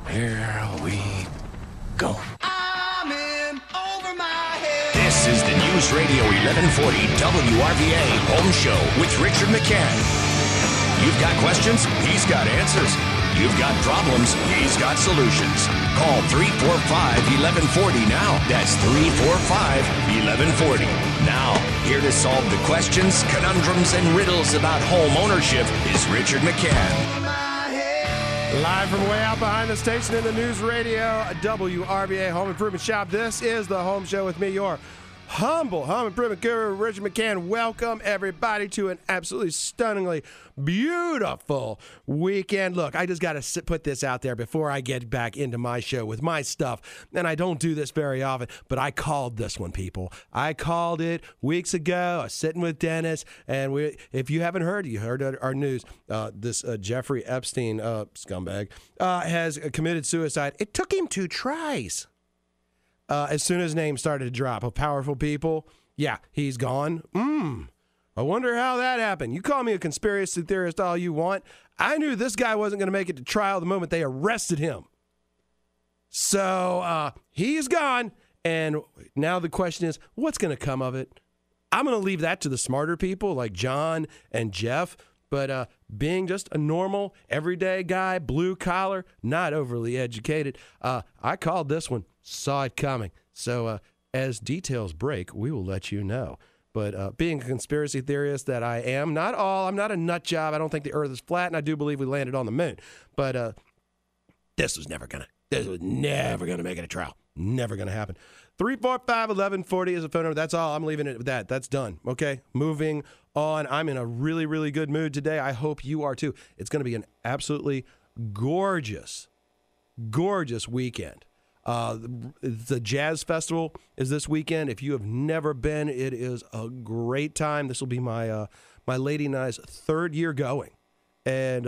Here we go. I'm in over my head. This is the News Radio 1140 WRVA Home Show with Richard McCann. You've got questions, he's got answers. You've got problems, he's got solutions. Call 345-1140 now. That's 345-1140. Now, here to solve the questions, conundrums, and riddles about home ownership is Richard McCann. Live from way out behind the station in the News Radio WRVA Home Improvement Shop. This is the Home Show with me, your humble home improvement guru, Richard McCann. Welcome, everybody, to an absolutely stunningly beautiful weekend. Look, I just got to put this out there before I get back into my show with my stuff. And I don't do this very often, but I called this one, people. I called it weeks ago. I was sitting with Dennis, and if you haven't heard, you heard our news, this Jeffrey Epstein scumbag has committed suicide. It took him 2 tries. As soon as names started to drop of powerful people, yeah, he's gone. I wonder how that happened. You call me a conspiracy theorist all you want. I knew this guy wasn't going to make it to trial the moment they arrested him. So he's gone, and now the question is, what's going to come of it? I'm going to leave that to the smarter people like John and Jeff, but being just a normal, everyday guy, blue collar, not overly educated, I called this one. Saw it coming. So as details break, we will let you know. But being a conspiracy theorist that I am, I'm not a nut job. I don't think the earth is flat, and I do believe we landed on the moon. But this was never going to make it a trial. Never going to happen. 345-1140 is a phone number. That's all. I'm leaving it with that. That's done. Okay? Moving on. I'm in a really, really good mood today. I hope you are too. It's going to be an absolutely gorgeous weekend. The Jazz Festival is this weekend. If you have never been, it is a great time. This will be my lady and I's 3rd year going. And,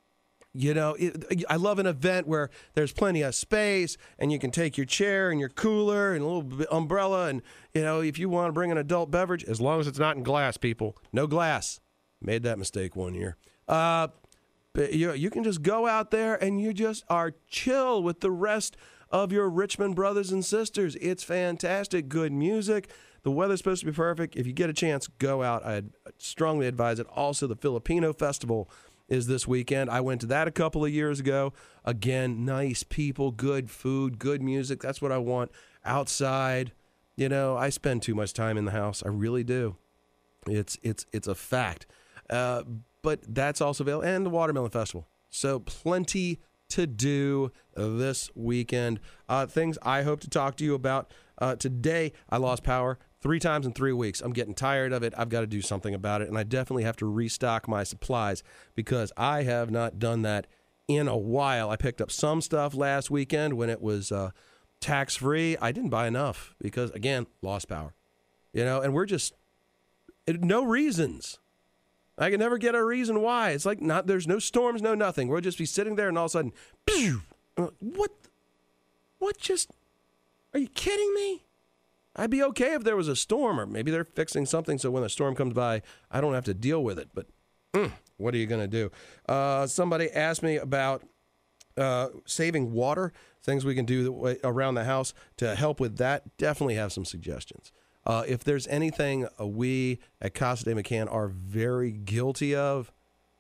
I love an event where there's plenty of space and you can take your chair and your cooler and a little umbrella. And, if you want to bring an adult beverage, as long as it's not in glass, people. No glass. Made that mistake one year. But you can just go out there and you just are chill with the rest of your Richmond brothers and sisters. It's fantastic. Good music. The weather's supposed to be perfect. If you get a chance, go out. I'd strongly advise it. Also, the Filipino Festival is this weekend. I went to that a couple of years ago. Again, nice people, good food, good music. That's what I want. Outside, I spend too much time in the house. I really do. It's a fact. But that's also available. And the Watermelon Festival. So plenty to do this weekend. Things I hope to talk to you about. Today, I lost power 3 times in 3 weeks. I'm getting tired of it. I've got to do something about it, and I definitely have to restock my supplies because I have not done that in a while. I picked up some stuff last weekend when it was tax-free. I didn't buy enough because, again, lost power. And we're just no reasons. I can never get a reason why. It's like there's no storms, no nothing. We'll just be sitting there and all of a sudden, pew! What just, are you kidding me? I'd be okay if there was a storm, or maybe they're fixing something so when a storm comes by, I don't have to deal with it. But what are you going to do? Somebody asked me about saving water, things we can do around the house to help with that. Definitely have some suggestions. If there's anything we at Casa de McCann are very guilty of,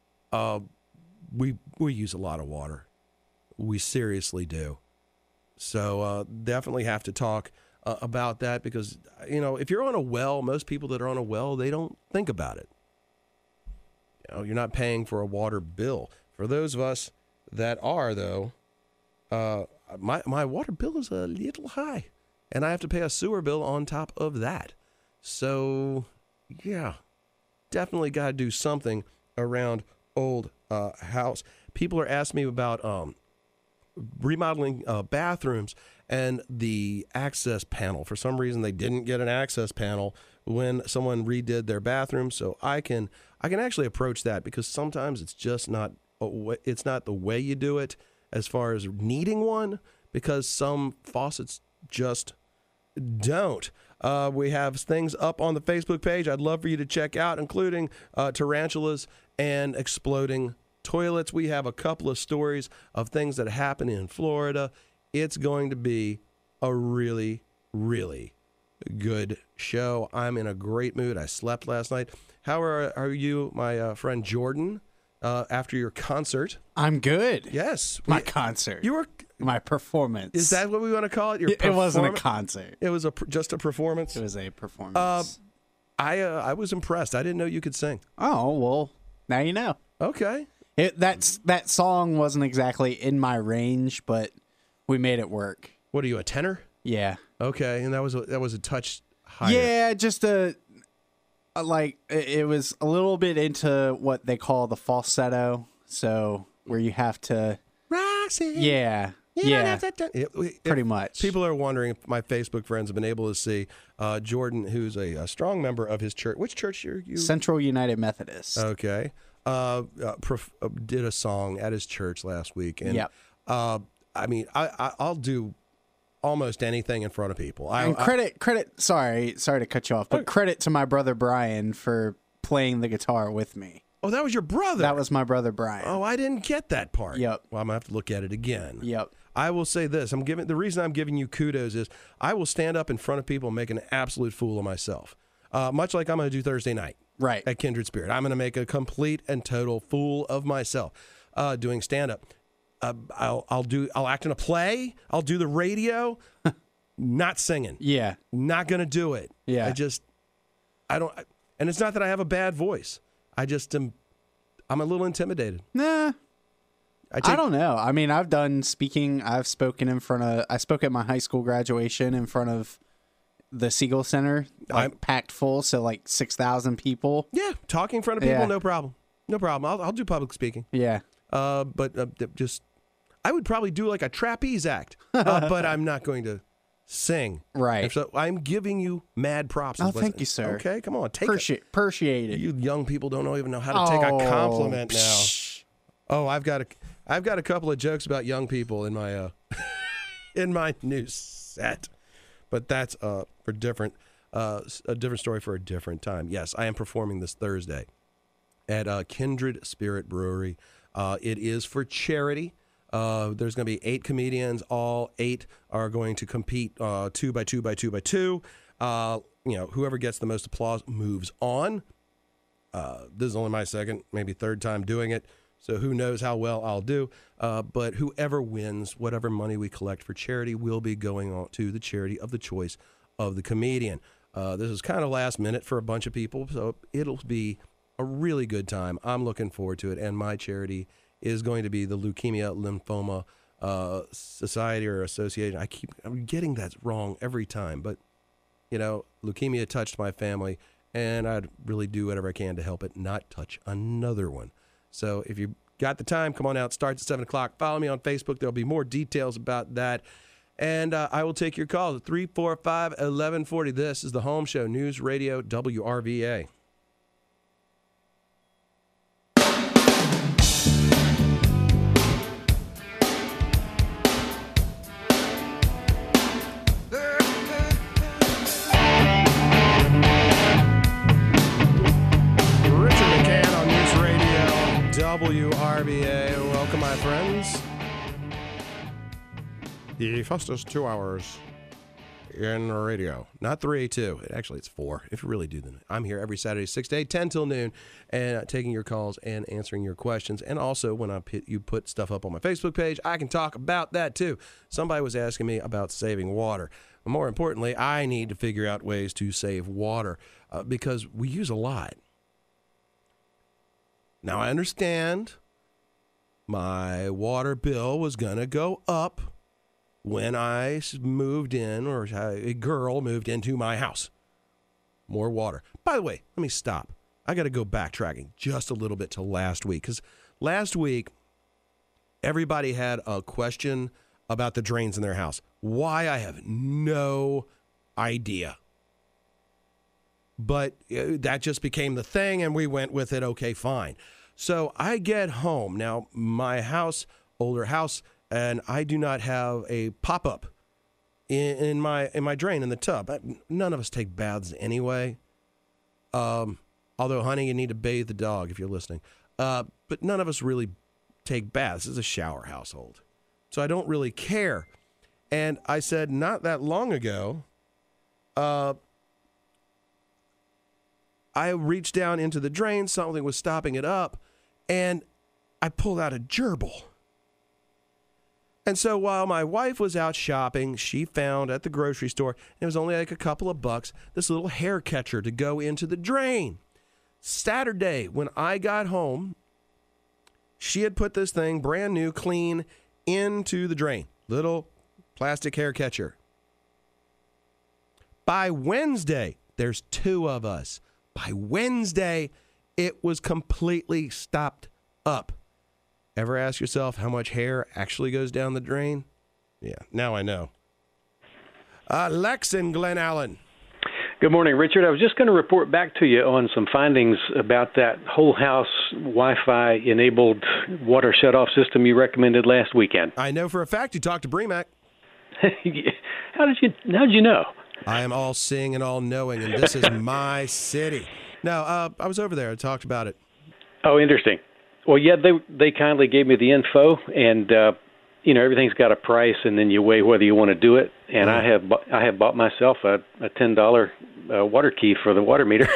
we use a lot of water. We seriously do. So definitely have to talk about that because, if you're on a well, most people that are on a well, they don't think about it. You're not paying for a water bill. For those of us that are, though, my water bill is a little high. And I have to pay a sewer bill on top of that. So, yeah, definitely got to do something around old house. People are asking me about remodeling bathrooms and the access panel. For some reason, they didn't get an access panel when someone redid their bathroom. So I can actually approach that because sometimes it's just not the way you do it as far as needing one because some faucets just don't. We have things up on the Facebook page I'd love for you to check out, including tarantulas and exploding toilets. We have a couple of stories of things that happen in Florida. It's going to be a really, really good show. I'm in a great mood. I slept last night. How are you, my friend Jordan, after your concert? I'm good. Yes. My concert. You were... My performance. Is that what we want to call it? Your It wasn't a concert. It was just a performance? It was a performance. I was impressed. I didn't know you could sing. Oh, well, now you know. Okay. That song wasn't exactly in my range, but we made it work. What are you, a tenor? Yeah. Okay, and that was a touch higher. Yeah, just it was a little bit into what they call the falsetto, so where you have to Roxy. Yeah. Pretty much. People are wondering if my Facebook friends have been able to see Jordan, who's a strong member of his church. Which church are you? Central United Methodist. Okay. Did a song at his church last week. And, yep. I mean, I'll do almost anything in front of people. And credit. Sorry to cut you off, but credit to my brother Brian for playing the guitar with me. Oh, that was your brother. That was my brother Brian. Oh, I didn't get that part. Yep. Well, I'm gonna have to look at it again. Yep. I will say this: the reason I'm giving you kudos is I will stand up in front of people and make an absolute fool of myself, much like I'm going to do Thursday night. Right. At Kindred Spirit, I'm going to make a complete and total fool of myself doing stand up. I'll act in a play. I'll do the radio. Not singing. Yeah. Not going to do it. Yeah. And it's not that I have a bad voice. I'm a little intimidated. Nah. I don't know. I mean, I've done speaking. I spoke at my high school graduation in front of the Siegel Center, packed full, so like 6,000 people. Yeah, talking in front of people, Yeah. no problem. No problem. I'll do public speaking. Yeah. But I would probably do like a trapeze act, but I'm not going to sing. Right. And so I'm giving you mad props. Oh, thank you, sir. Okay, come on. Appreciate it. You young people don't even know how to take a compliment now. Psh. Oh, I've got a couple of jokes about young people in my in my new set, but that's a different story for a different time. Yes, I am performing this Thursday at Kindred Spirit Brewery. It is for charity. There's going to be 8 comedians. All 8 are going to compete 2 by 2 by 2 by 2. Whoever gets the most applause moves on. This is only my second, maybe third time doing it, so who knows how well I'll do. But whoever wins, whatever money we collect for charity will be going on to the charity of the choice of the comedian. This is kind of last minute for a bunch of people, so it'll be a really good time. I'm looking forward to it, and my charity is going to be the Leukemia Lymphoma Society or Association. I'm getting that wrong every time, but leukemia touched my family, and I'd really do whatever I can to help it not touch another one. So if you got the time, come on out. Starts at 7 o'clock. Follow me on Facebook. There'll be more details about that. And I will take your calls at 345-1140. This is the Home Show, News Radio WRVA. WRVA. Welcome, my friends. The fastest 2 hours in radio. Not 3 2. Actually, it's 4. If you really do them. I'm here every Saturday, 6 to 8, 10 till noon, and taking your calls and answering your questions. And also, when you put stuff up on my Facebook page, I can talk about that too. Somebody was asking me about saving water. But more importantly, I need to figure out ways to save water because we use a lot. Now, I understand my water bill was going to go up when I moved in, or a girl moved into my house. More water. By the way, let me stop. I got to go backtracking just a little bit to last week, because last week, everybody had a question about the drains in their house. Why, I have no idea. But that just became the thing, and we went with it. Okay, fine. So I get home. Now, my house, older house, and I do not have a pop-up in my drain in the tub. None of us take baths anyway. Although, honey, you need to bathe the dog if you're listening. But none of us really take baths. This is a shower household. So I don't really care. And I said, not that long ago, I reached down into the drain. Something was stopping it up. And I pulled out a gerbil. And so while my wife was out shopping, she found at the grocery store, and it was only like a couple of bucks, this little hair catcher to go into the drain. Saturday, when I got home, she had put this thing, brand new, clean, into the drain. Little plastic hair catcher. By Wednesday, there's 2 of us. By Wednesday, it was completely stopped up. Ever ask yourself how much hair actually goes down the drain? Yeah, now I know. Lex in Glen Allen. Good morning, Richard. I was just going to report back to you on some findings about that whole house Wi-Fi enabled water shutoff system you recommended last weekend. I know for a fact you talked to BREMAC. How did you know? I am all seeing and all knowing, and this is my city. No, I was over there. I talked about it. Oh, interesting. Well, yeah, they kindly gave me the info, and everything's got a price, and then you weigh whether you want to do it. And I have bought myself a $10 water key for the water meter.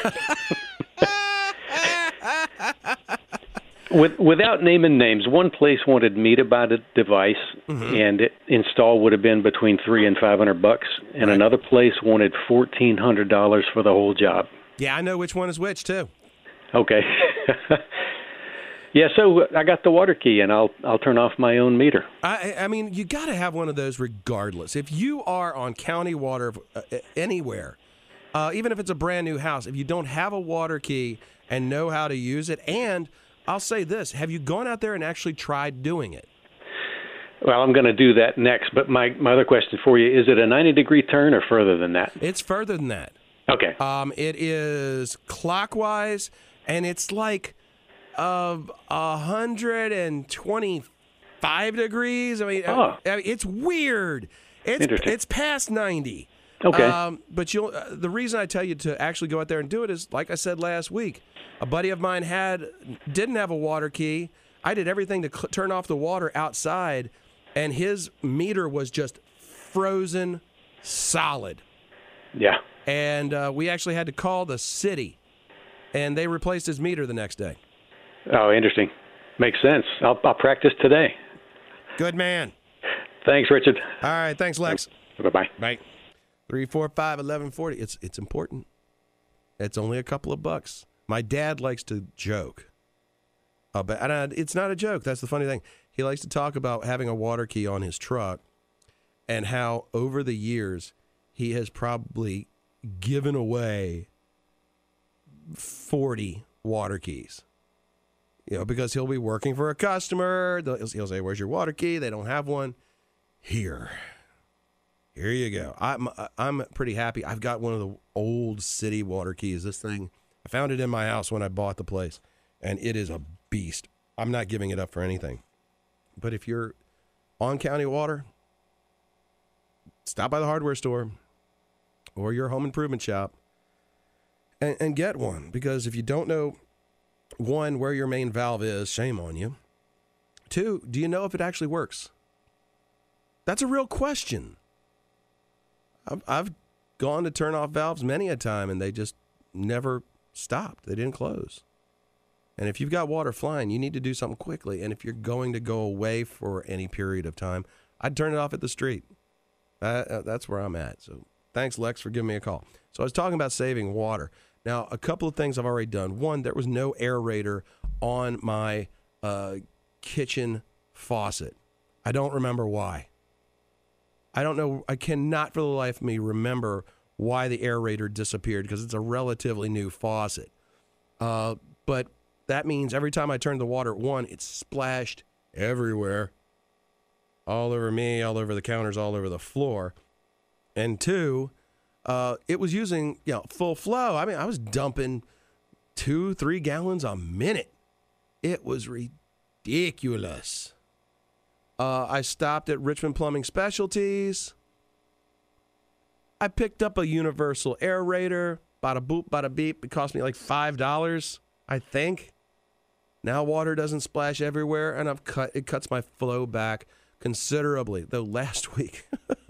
Without naming names, one place wanted me to buy the device, and install would have been between $300 and $500, and another place wanted $1,400 for the whole job. Yeah, I know which one is which too. Okay. Yeah, so I got the water key, and I'll turn off my own meter. I mean, you got to have one of those regardless. If you are on county water anywhere, even if it's a brand new house, if you don't have a water key and know how to use it, and I'll say this, have you gone out there and actually tried doing it? Well, I'm going to do that next, but my other question for you, is it a 90-degree turn or further than that? It's further than that. Okay. It is clockwise, and it's like 125 degrees. I mean, it's weird. It's past 90. Okay. But the reason I tell you to actually go out there and do it is, like I said last week, a buddy of mine didn't have a water key. I did everything to turn off the water outside, and his meter was just frozen solid. Yeah. And we actually had to call the city, and they replaced his meter the next day. Oh, interesting. Makes sense. I'll practice today. Good man. Thanks, Richard. All right. Thanks, Lex. Bye-bye. Bye. 345-1140. It's important. It's only a couple of bucks. My dad likes to joke. And it's not a joke. That's the funny thing. He likes to talk about having a water key on his truck and how over the years he has probably given away 40 water keys. Because he'll be working for a customer. He'll say, "Where's your water key?" They don't have one. Here you go. I'm pretty happy. I've got one of the old city water keys. This thing, I found it in my house when I bought the place, and it is a beast. I'm not giving it up for anything. But if you're on county water, stop by the hardware store or your home improvement shop and get one. Because if you don't know, 1, where your main valve is, shame on you. 2, do you know if it actually works? That's a real question. I've gone to turn off valves many a time, and they just never stopped. They didn't close. And if you've got water flying, you need to do something quickly. And if you're going to go away for any period of time, I'd turn it off at the street. That's where I'm at. So thanks, Lex, for giving me a call. So I was talking about saving water. Now, a couple of things I've already done. 1, there was no aerator on my kitchen faucet. I don't remember why. I don't know. I cannot for the life of me remember why the aerator disappeared, because it's a relatively new faucet. But that means every time I turned the water, 1, it splashed everywhere. All over me, all over the counters, all over the floor. And 2, it was using full flow. I mean, I was dumping 2-3 gallons a minute. It was ridiculous. I stopped at Richmond Plumbing Specialties. I picked up a universal aerator. Bada boop, bada beep. It cost me like $5, I think. Now water doesn't splash everywhere, and it cuts my flow back considerably. Though last week,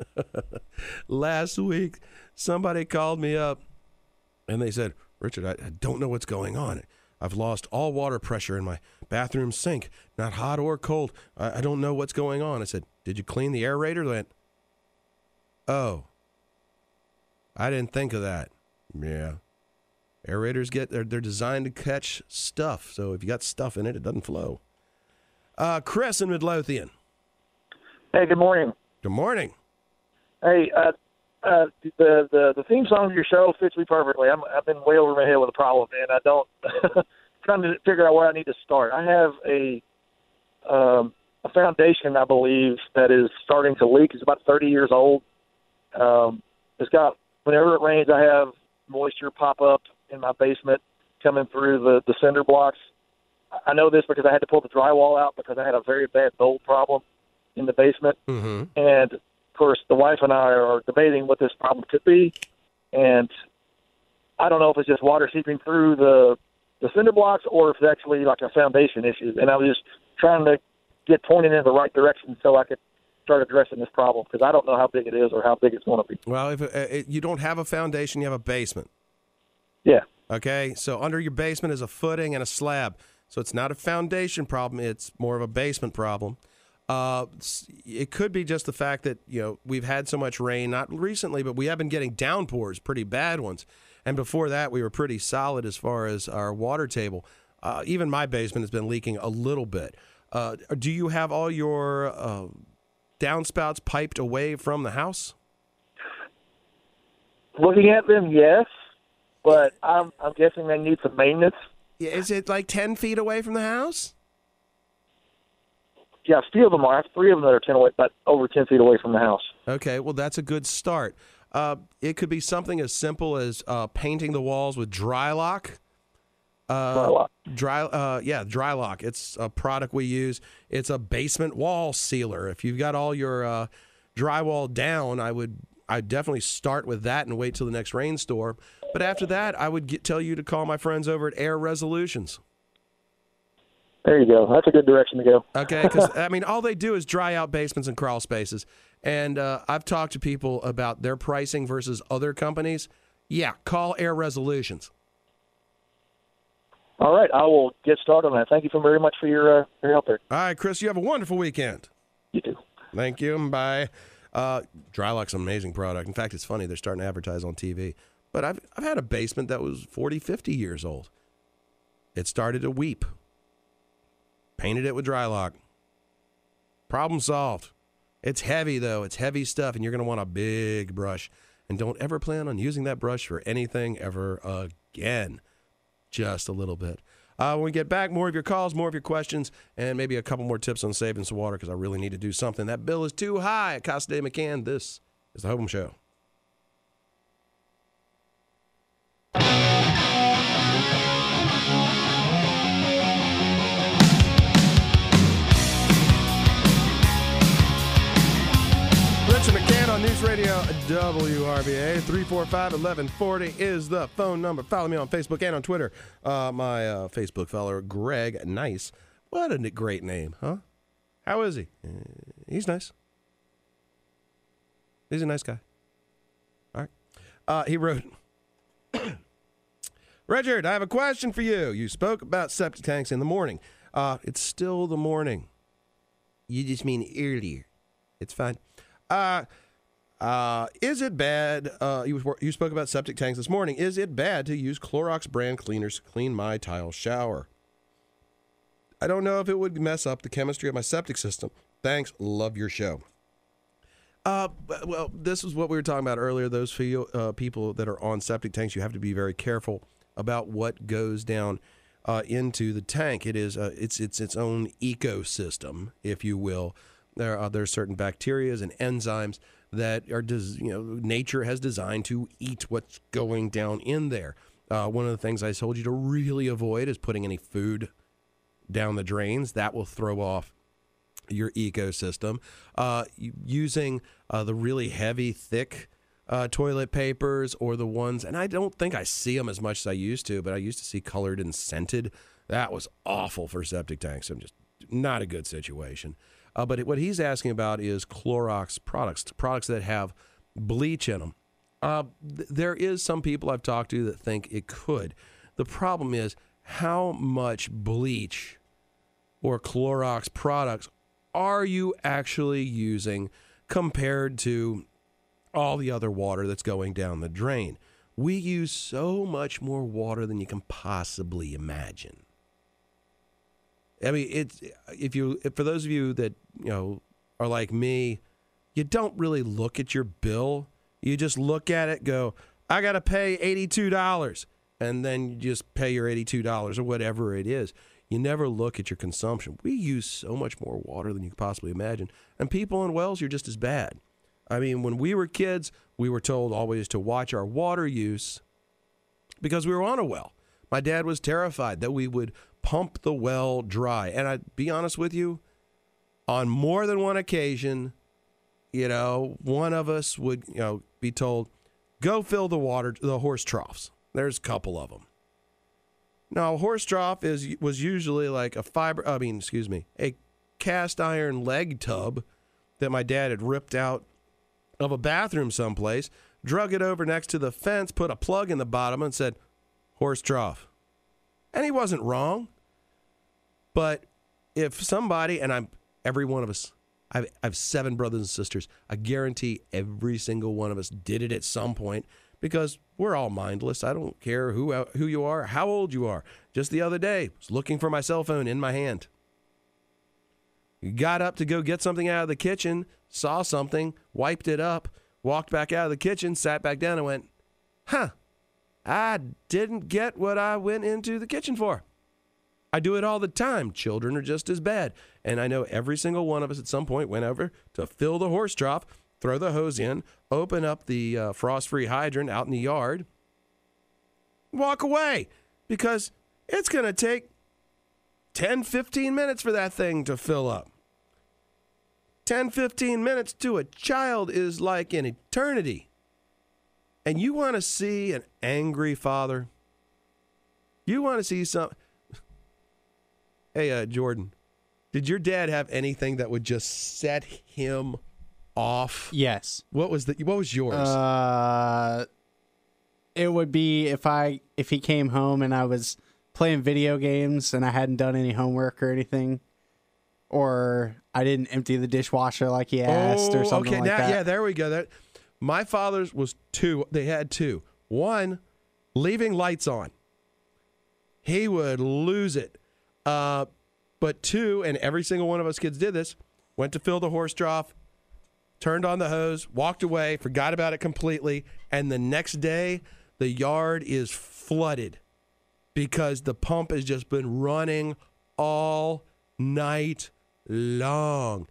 somebody called me up, and they said, Richard, I don't know what's going on. I've lost all water pressure in my bathroom sink, not hot or cold. I don't know what's going on. I said, did you clean the aerator? They went, oh, I didn't think of that. Yeah. Aerators they're designed to catch stuff. So if you got stuff in it, it doesn't flow. Chris in Midlothian. Hey, good morning. Good morning. Hey, the theme song of your show fits me perfectly. I've been way over my head with a problem, and I don't trying to figure out where I need to start. I have a foundation, I believe, that is starting to leak. It's about 30 years old. It's got, whenever it rains, I have moisture pop up in my basement coming through the cinder blocks. I know this because I had to pull the drywall out because I had a very bad mold problem in the basement. Mm-hmm. And, of course, the wife and I are debating what this problem could be. And I don't know if it's just water seeping through the cinder blocks or if it's actually like a foundation issue. And I was just trying to get pointed in the right direction so I could start addressing this problem because I don't know how big it is or how big it's going to be. Well, if you don't have a foundation, you have a basement. Yeah. Okay, so under your basement is a footing and a slab. So it's not a foundation problem. It's more of a basement problem. It could be just the fact that, we've had so much rain, not recently, but we have been getting downpours, pretty bad ones. And before that, we were pretty solid as far as our water table. Even my basement has been leaking a little bit. Do you have all your downspouts piped away from the house? Looking at them, yes, but I'm guessing they need some maintenance. Yeah, is it like 10 feet away from the house? Yeah, a few of them are. I have 3 of them that are 10 away, but over 10 feet away from the house. Okay, well, that's a good start. It could be something as simple as painting the walls with Drylock. Drylock. Drylock. It's a product we use. It's a basement wall sealer. If you've got all your drywall down, I'd definitely start with that and wait till the next rainstorm. But after that, I would tell you to call my friends over at Air Resolutions. There you go. That's a good direction to go. Okay, because, all they do is dry out basements and crawl spaces. And I've talked to people about their pricing versus other companies. Yeah, call Air Resolutions. All right, I will get started on that. Thank you very much for your help there. All right, Chris, you have a wonderful weekend. You too. Thank you. Bye. Drylock's an amazing product. In fact, it's funny. They're starting to advertise on TV. But I've had a basement that was 40, 50 years old. It started to weep. Painted it with Drylock. Problem solved. It's heavy, though. It's heavy stuff, and you're going to want a big brush. And don't ever plan on using that brush for anything ever again. Just a little bit. When we get back, more of your calls, more of your questions, and maybe a couple more tips on saving some water because I really need to do something. That bill is too high. Costa de McCann, this is The Home Show. Richard McCann on News Radio WRVA. 345-1140 is the phone number. Follow me on Facebook and on Twitter. My Facebook follower, Greg Nice. What a great name, huh? How is he? He's nice. He's a nice guy. All right. He wrote, Richard, I have a question for you. You spoke about septic tanks in the morning. It's still the morning. You just mean earlier. It's fine. Is it bad? You spoke about septic tanks this morning. Is it bad to use Clorox brand cleaners to clean my tile shower? I don't know if it would mess up the chemistry of my septic system. Thanks. Love your show. Well, this is what we were talking about earlier. Those people that are on septic tanks, you have to be very careful about what goes down into the tank. It is it's its own ecosystem, if you will. There are certain bacteria and enzymes that are, nature has designed to eat what's going down in there. One of the things I told you to really avoid is putting any food down the drains. That will throw off your ecosystem. Using the really heavy, thick toilet papers or the ones, and I don't think I see them as much as I used to, but I used to see colored and scented That was awful for septic tanks. I'm just not a good situation. But what he's asking about is Clorox products that have bleach in them. There is some people I've talked to that think it could. The problem is how much bleach or Clorox products are you actually using compared to all the other water that's going down the drain? We use so much more water than you can possibly imagine. I mean, for those of you that are like me, you don't really look at your bill. You just look at it, go, I got to pay $82, and then you just pay your $82 or whatever it is. You never look at your consumption. We use so much more water than you could possibly imagine, and people in wells, you're just as bad. I mean, when we were kids, we were told always to watch our water use because we were on a well. My dad was terrified that we would pump the well dry. And I'd be honest with you, on more than one occasion, one of us would, be told, go fill the horse troughs. There's a couple of them. Now, a horse trough was usually like a cast iron leg tub that my dad had ripped out of a bathroom someplace, drug it over next to the fence, put a plug in the bottom and said, horse trough. And he wasn't wrong. But if somebody, and every one of us, I have 7 brothers and sisters, I guarantee every single one of us did it at some point because we're all mindless. I don't care who you are, how old you are. Just the other day, I was looking for my cell phone in my hand. Got up to go get something out of the kitchen, saw something, wiped it up, walked back out of the kitchen, sat back down and went, I didn't get what I went into the kitchen for. I do it all the time. Children are just as bad. And I know every single one of us at some point went over to fill the horse trough, throw the hose in, open up the frost-free hydrant out in the yard, walk away because it's going to take 10, 15 minutes for that thing to fill up. 10, 15 minutes to a child is like an eternity. And you want to see an angry father? You want to see some... Hey, Jordan, did your dad have anything that would just set him off? Yes. What was yours? It would be if he came home and I was playing video games and I hadn't done any homework or anything, or I didn't empty the dishwasher like he asked or something like that. Yeah, there we go. My father's was 2. They had 2. 1, leaving lights on. He would lose it. But 2, and every single one of us kids did this, went to fill the horse trough, turned on the hose, walked away, forgot about it completely, and the next day the yard is flooded because the pump has just been running all night long.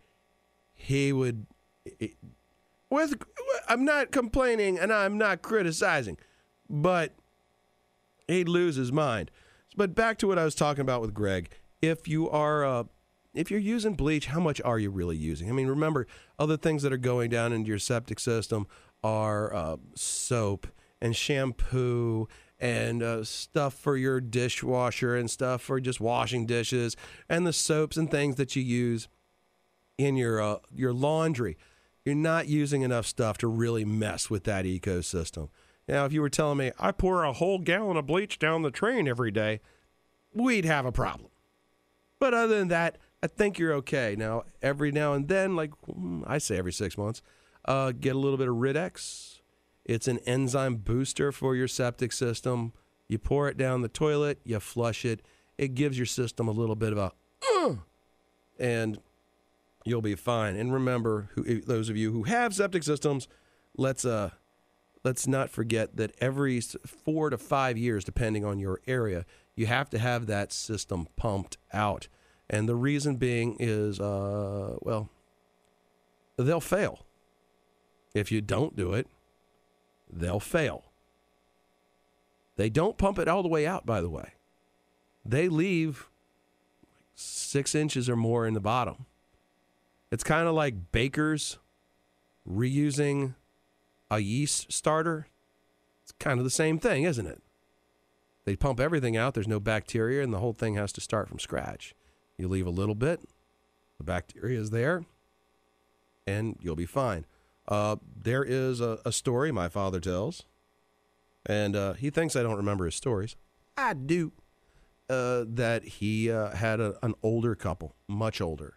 I'm not complaining and I'm not criticizing, but he'd lose his mind. But back to what I was talking about with Greg. If you're using bleach, how much are you really using? I mean, remember, other things that are going down into your septic system are soap and shampoo and stuff for your dishwasher and stuff for just washing dishes and the soaps and things that you use in your laundry. You're not using enough stuff to really mess with that ecosystem. Now, if you were telling me, I pour a whole gallon of bleach down the drain every day, we'd have a problem. But other than that, I think you're okay. Now, every now and then, like I say every 6 months, get a little bit of Rid-X. It's an enzyme booster for your septic system. You pour it down the toilet, you flush it. It gives your system a little bit of a, and you'll be fine. And remember, those of you who have septic systems, let's not forget that every 4 to 5 years, depending on your area, you have to have that system pumped out. And the reason being is, they'll fail. If you don't do it, they'll fail. They don't pump it all the way out, by the way. They leave 6 inches or more in the bottom. It's kind of like bakers reusing a yeast starter. It's kind of the same thing, isn't it? they pump everything out, there's no bacteria, and the whole thing has to start from scratch. You leave a little bit, the bacteria is there, and you'll be fine. There is a story my father tells, and he thinks I don't remember his stories. I do. That he had an older couple, much older.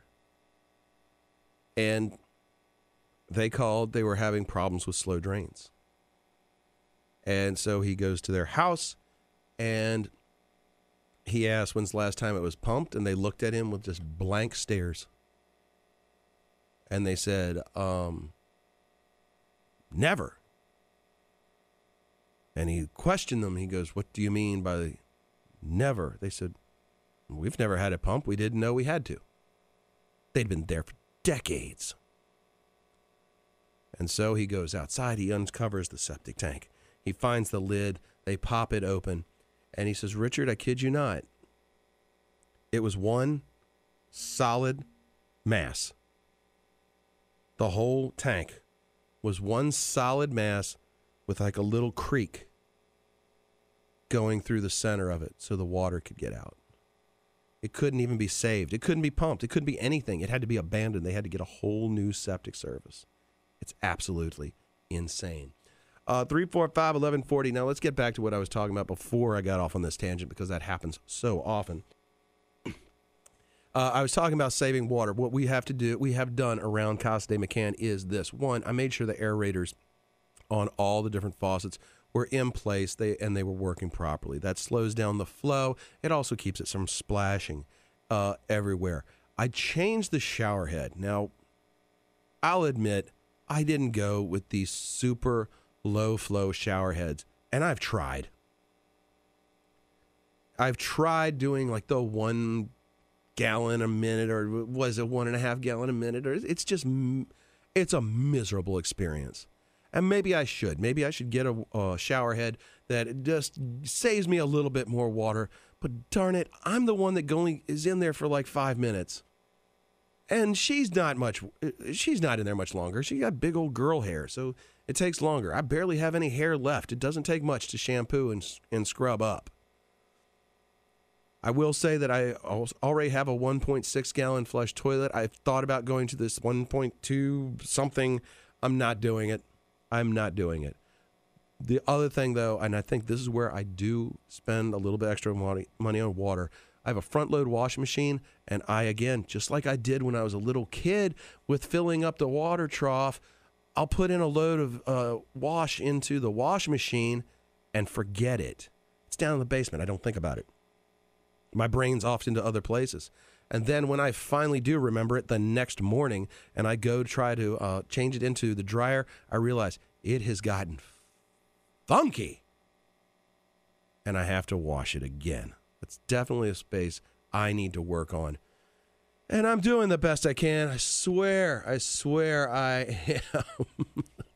And they called, they were having problems with slow drains. And so he goes to their house, and he asked when's the last time it was pumped, and they looked at him with just blank stares. And they said, never. And he questioned them. He goes, what do you mean by never? They said, we've never had it pumped. We didn't know we had to. They'd been there for decades. And so he goes outside. He uncovers the septic tank. He finds the lid. They pop it open. And he says, Richard, I kid you not. It was one solid mass. The whole tank was one solid mass with like a little creek going through the center of it so the water could get out. It couldn't even be saved. It couldn't be pumped. It couldn't be anything. It had to be abandoned. They had to get a whole new septic service. It's absolutely insane. 345-1140. Now let's get back to what I was talking about before I got off on this tangent, because that happens so often. I was talking about saving water. What we have to do, we have done around Casa de McCann is this. One, I made sure the aerators on all the different faucets were in place, and they were working properly. That slows down the flow. It also keeps it from splashing everywhere. I changed the shower head. Now, I'll admit, I didn't go with these super low flow shower heads, and I've tried. I've tried doing like the 1 gallon a minute, or was it 1.5 gallon a minute, or it's a miserable experience. And maybe I should get a shower head that just saves me a little bit more water. But darn it, I'm the one that only is in there for like 5 minutes. And she's not in there much longer. She got big old girl hair, so it takes longer. I barely have any hair left. It doesn't take much to shampoo and scrub up. I will say that I already have a 1.6 gallon flush toilet. I've thought about going to this 1.2 something. I'm not doing it. The other thing, though, and I think this is where I do spend a little bit extra money on water, I have a front load washing machine, and I, again, just like I did when I was a little kid with filling up the water trough, I'll put in a load of wash into the washing machine and forget it. It's down in the basement. I don't think about it. My brain's off into other places. And then when I finally do remember it the next morning and I go to try to change it into the dryer, I realize it has gotten funky. And I have to wash it again. It's definitely a space I need to work on. And I'm doing the best I can. I swear I am.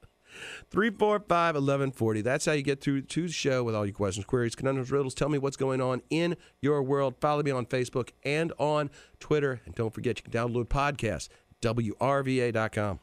345-1140. That's how you get through to the show with all your questions, queries, conundrums, riddles. Tell me what's going on in your world. Follow me on Facebook and on Twitter. And don't forget, you can download podcasts at WRVA.com.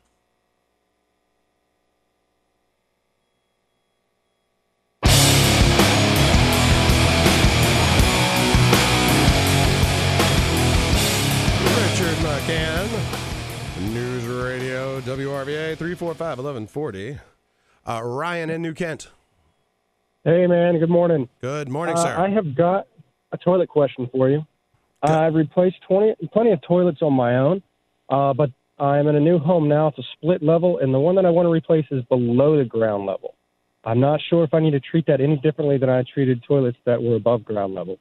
Richard McCann, News Radio, WRVA, 345-1140. Ryan in New Kent. Hey, man. Good morning. Good morning, sir. I have got a toilet question for you. I've replaced plenty of toilets on my own, but I'm in a new home now. It's a split level, and the one that I want to replace is below the ground level. I'm not sure if I need to treat that any differently than I treated toilets that were above ground level.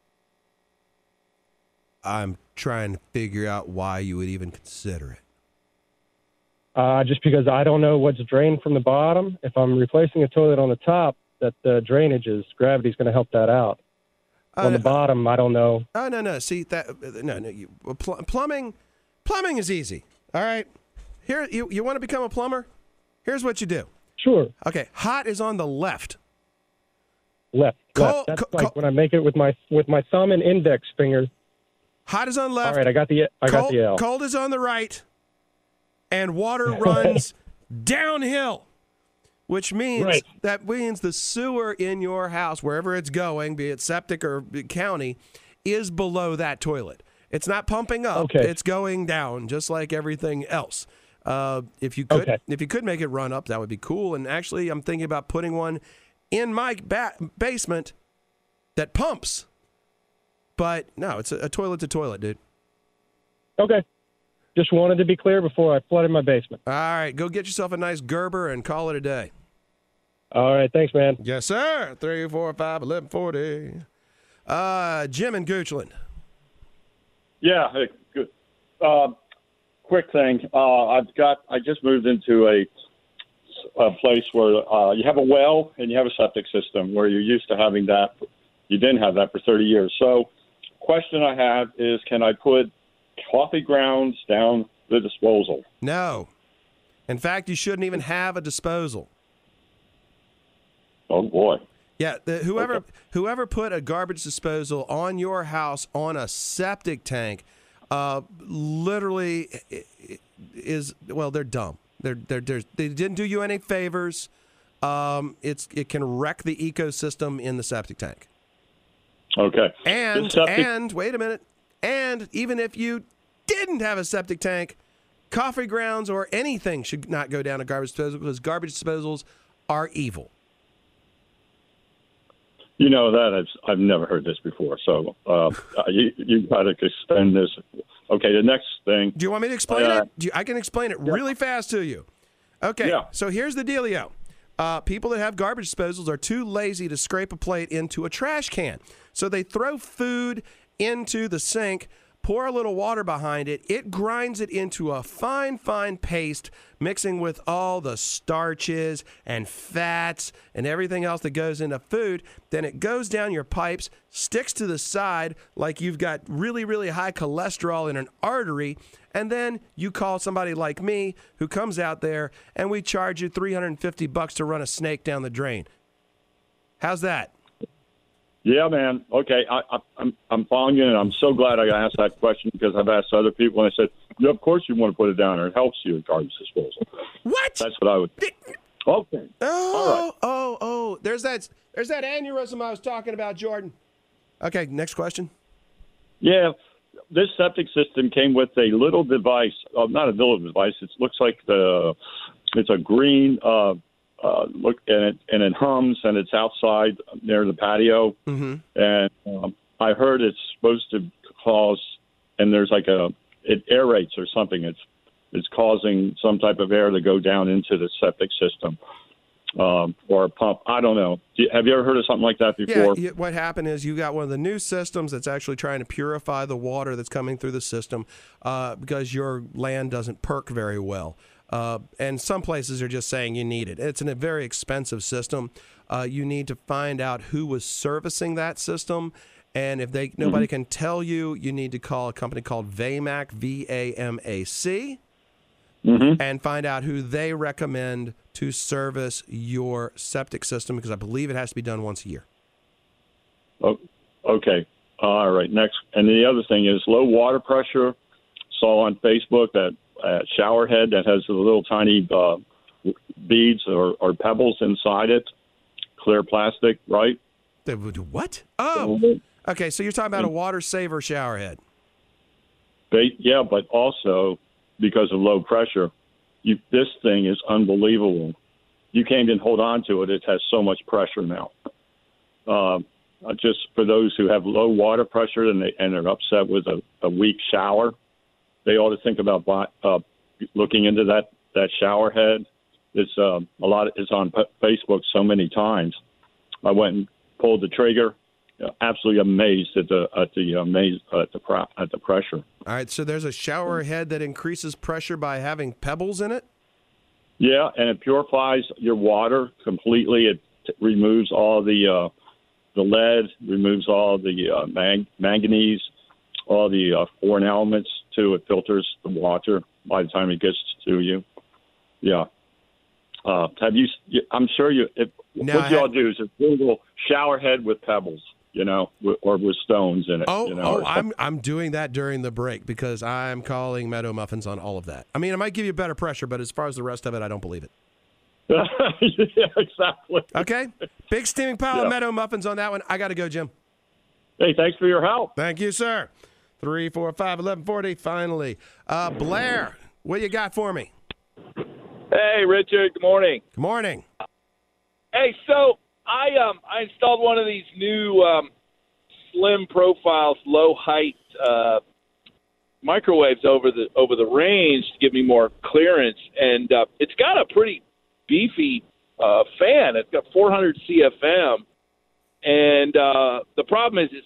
I'm trying to figure out why you would even consider it. Just because I don't know what's drained from the bottom. If I'm replacing a toilet on the top, that the drainage is, gravity's going to help that out. On the bottom, I don't know. Oh, no. See, plumbing is easy. All right? Here, you want to become a plumber? Here's what you do. Sure. Okay, hot is on the left. Left. That's like when I make it with my thumb and index finger. Hot is on left. All right, I got the L. Cold is on the right. And water runs downhill. which means Right. that means the sewer in your house, wherever it's going, be it septic or county, is below that toilet. It's not pumping up; Okay. it's going down, just like everything else. If you could make it run up, that would be cool. And actually, I'm thinking about putting one in my basement that pumps. But no, it's a toilet to toilet, dude. Okay. Just wanted to be clear before I flooded my basement. All right, go get yourself a nice Gerber and call it a day. All right, thanks, man. Yes, sir. 345-1140. Jim in Goochland. Yeah, hey, good. Quick thing. I just moved into a place where you have a well and you have a septic system where you're used to having that. You didn't have that for 30 years. So, question I have is, can I put coffee grounds down the disposal? No. In fact, you shouldn't even have a disposal. Oh boy. Yeah, whoever put a garbage disposal on your house on a septic tank, literally they're dumb. They didn't do you any favors. It can wreck the ecosystem in the septic tank. Okay. And wait a minute. And even if you didn't have a septic tank, coffee grounds or anything should not go down a garbage disposal because garbage disposals are evil. You know that I've never heard this before, so you got to extend this. Okay, the next thing. Do you want me to explain it? I can explain it really fast to you. Okay, So here's the dealio. People that have garbage disposals are too lazy to scrape a plate into a trash can. So they throw food into the sink, pour a little water behind it. It grinds it into a fine, fine paste, mixing with all the starches and fats and everything else that goes into food. Then it goes down your pipes, sticks to the side like you've got really, really high cholesterol in an artery. And then you call somebody like me who comes out there and we charge you $350 to run a snake down the drain. How's that? Yeah, man. Okay, I'm following you, and I'm so glad I asked that question because I've asked other people, and I said, yeah, of course you want to put it down, or it helps you with garbage disposal. What? That's what I would. Okay. Oh. There's that aneurysm I was talking about, Jordan. Okay, next question. Yeah, this septic system came with a little device. Not a little device. It looks like it's a green. Look, and it hums, and it's outside near the patio. Mm-hmm. And I heard it's supposed to cause, and there's like it aerates or something. It's causing some type of air to go down into the septic system or a pump. I don't know. Have you ever heard of something like that before? Yeah. What happened is you got one of the new systems that's actually trying to purify the water that's coming through the system because your land doesn't perk very well. And some places are just saying you need it. It's a very expensive system. You need to find out who was servicing that system. And if nobody can tell you, you need to call a company called VAMAC, VAMAC, and find out who they recommend to service your septic system, because I believe it has to be done once a year. Oh, okay. All right. Next. And the other thing is low water pressure. Saw on Facebook that shower head that has the little tiny beads or pebbles inside it, clear plastic, right? What? Oh, okay. So you're talking about a water saver shower head. Yeah, but also because of low pressure, this thing is unbelievable. You can't even hold on to it. It has so much pressure now. Just for those who have low water pressure and they're upset with a weak shower, they ought to think about looking into that shower head. It's it's on Facebook so many times. I went and pulled the trigger. Absolutely amazed at the pressure. All right, so there's a shower head that increases pressure by having pebbles in it? Yeah, and it purifies your water completely. It removes all the lead, removes all the manganese, all the foreign elements too. It filters the water by the time it gets to you. Yeah. Have you? I'm sure you. What y'all do is just Google shower head with pebbles, or with stones in it. I'm doing that during the break because I'm calling Meadow Muffins on all of that. I mean, it might give you better pressure, but as far as the rest of it, I don't believe it. Yeah, exactly. Okay. Big steaming pile of Meadow Muffins on that one. I got to go, Jim. Hey, thanks for your help. Thank you, sir. 345-1140. Finally. Blair, what you got for me? Hey, Richard. Good morning. Good morning. Hey, so I installed one of these new slim profiles, low height microwaves over the range to give me more clearance, and it's got a pretty beefy fan. It's got 400 CFM, and the problem is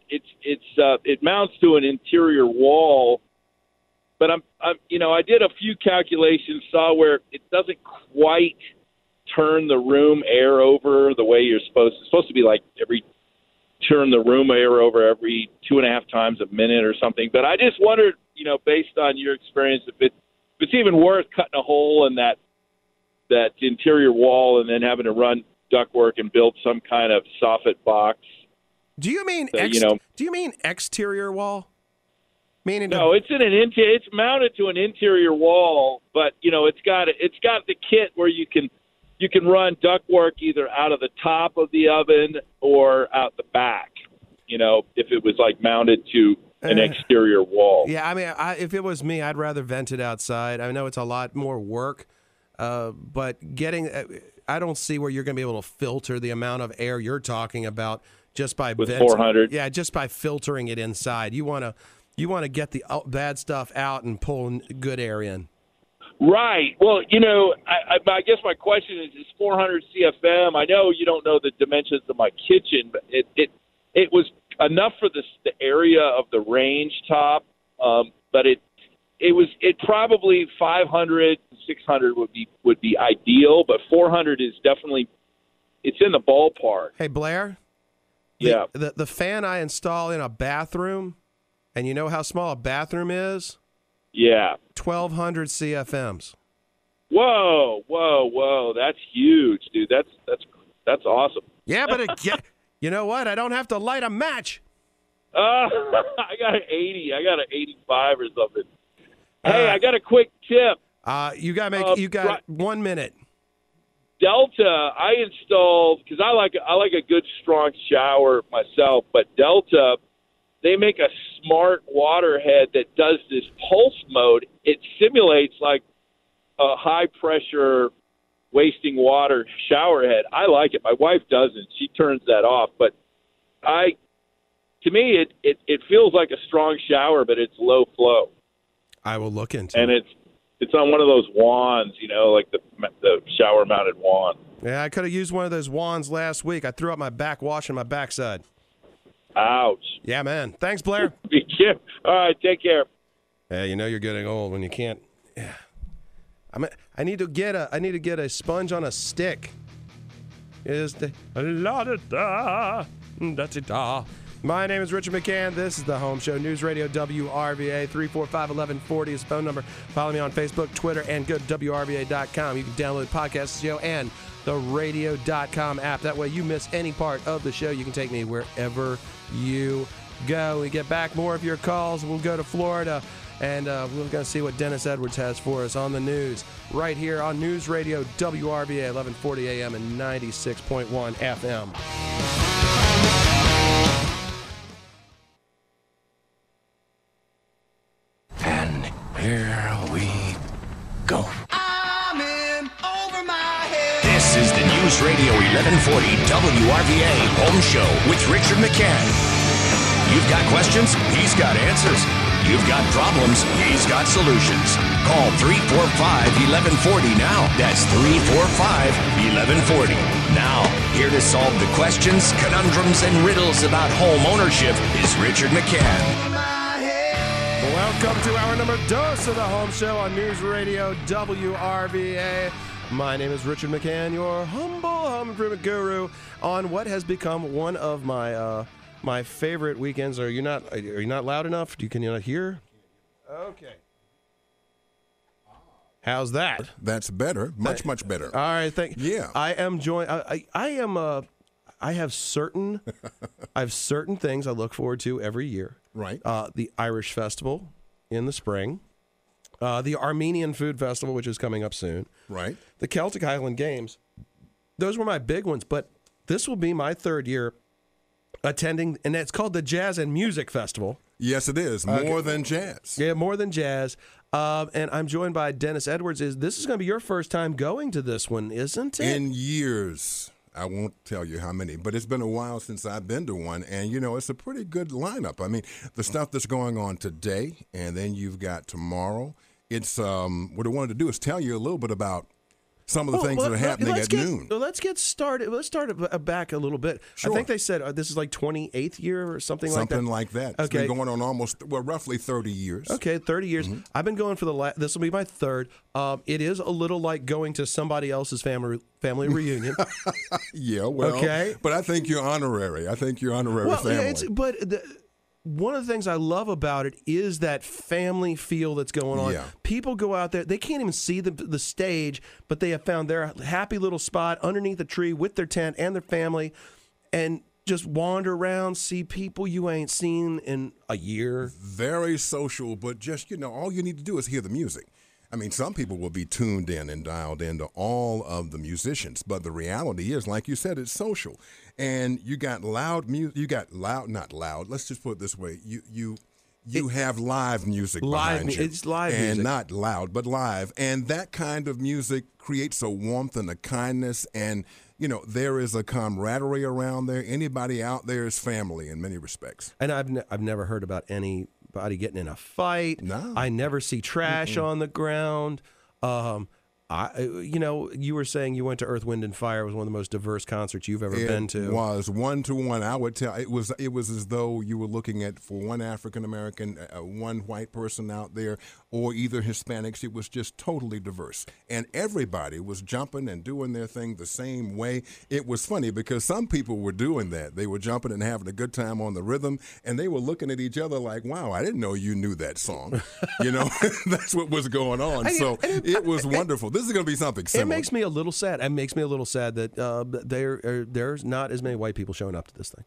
it mounts to an interior wall. But I did a few calculations, saw where it doesn't quite turn the room air over the way you're supposed to. It's supposed to be like turn the room air over every 2.5 times a minute or something. But I just wondered, based on your experience, if it's even worth cutting a hole in that interior wall and then having to run ductwork and build some kind of soffit box. Do you mean exterior wall? Meaning no, it's mounted to an interior wall, but it's got the kit where you can run ductwork either out of the top of the oven or out the back. If it was like mounted to an exterior wall. Yeah, I mean, if it was me, I'd rather vent it outside. I know it's a lot more work, but I don't see where you're going to be able to filter the amount of air you're talking about just by with 400. Yeah, just by filtering it inside. You want to get the bad stuff out and pull good air in. Right. Well, I guess my question is 400 CFM. I know you don't know the dimensions of my kitchen, but it was enough for the area of the range top, but it probably 500, 600 would be ideal, but 400 is definitely it's in the ballpark. Hey, Blair. Yeah. The fan I install in a bathroom. And you know how small a bathroom is? Yeah. 1,200 CFMs. Whoa. That's huge, dude. That's awesome. Yeah, but you know what? I don't have to light a match. I got an 80. I got an 85 or something. Hey, I got a quick tip. You got 1 minute. Delta, I installed, because I like a good strong shower myself, but Delta, they make a smart water head that does this pulse mode. It simulates like a high-pressure wasting water shower head. I like it. My wife doesn't. She turns that off. But to me, it feels like a strong shower, but it's low flow. I will look into it. And it's on one of those wands, like the shower-mounted wand. Yeah, I could have used one of those wands last week. I threw out my back wash on my backside. Ouch. Yeah, man. Thanks, Blair. All right, take care. Yeah, you're getting old when you can't. Yeah. I need to get a sponge on a stick. Is the la da da da da. My name is Richard McCann. This is the Home Show, News Radio WRVA. 345-1140 is the phone number. Follow me on Facebook, Twitter, and go to WRVA.com. You can download the podcast show and the radio.com app. That way you miss any part of the show. You can take me wherever you go. We get back more of your calls. We'll go to Florida, and we're going to see what Dennis Edwards has for us on the news right here on News Radio WRVA, 1140 AM and 96.1 FM. And here we go. I'm in over my head. This is the News Radio 1140 WRVA Home Show with Richard McCann. You've got questions, he's got answers. You've got problems, he's got solutions. Call 345-1140 now. That's 345-1140. Now, here to solve the questions, conundrums, and riddles about home ownership is Richard McCann. Welcome to our number 2 of the Home Show on News Radio WRVA. My name is Richard McCann, your humble home improvement guru, on what has become one of my my favorite weekends. Are you not loud enough? Can you not hear? Okay. How's that? That's better. Much better. All right, thank you. Yeah. I am joined. I have certain things I look forward to every year. Right. The Irish Festival in the spring, the Armenian Food Festival, which is coming up soon, Right. The Celtic Highland Games. Those were my big ones, but this will be my third year attending, and it's called the Jazz and Music Festival. Yes, it is. More than jazz. Yeah, more than jazz. And I'm joined by Dennis Edwards. This is going to be your first time going to this one, isn't it? In years. I won't tell you how many, but it's been a while since I've been to one, and, it's a pretty good lineup. I mean, the stuff that's going on today, and then you've got tomorrow. It's what I wanted to do is tell you a little bit about some of the things that are happening at noon. Let's get started. Let's start back a little bit. Sure. I think they said this is like 28th year or something like that. Something like that. It's been going on roughly 30 years. Okay, 30 years. Mm-hmm. I've been going for this will be my third. It is a little like going to somebody else's family reunion. Yeah, well, okay. But I think you're honorary. family. One of the things I love about it is that family feel that's going on. Yeah. People go out there, they can't even see the stage, but they have found their happy little spot underneath a tree with their tent and their family, and just wander around, see people you ain't seen in a year. Very social, but just, all you need to do is hear the music. I mean, some people will be tuned in and dialed into all of the musicians, but the reality is, like you said, it's social. And you got loud music. You got not loud. Let's just put it this way: you have live music behind you. It's live and music, not loud, but live. And that kind of music creates a warmth and a kindness, and there is a camaraderie around there. Anybody out there is family in many respects. And I've never heard about anybody getting in a fight. No, I never see trash on the ground. You were saying you went to Earth, Wind, and Fire. It was one of the most diverse concerts you've ever been to. It was 1-to-1. I would tell it was as though you were looking at, for one African American, one white person out there, or either Hispanics. It was just totally diverse, and everybody was jumping and doing their thing the same way. It was funny because some people were doing that. They were jumping and having a good time on the rhythm, and they were looking at each other like, "Wow, I didn't know you knew that song." That's what was going on. So it was wonderful. This is going to be something similar. It makes me a little sad. It makes me a little sad that there's not as many white people showing up to this thing.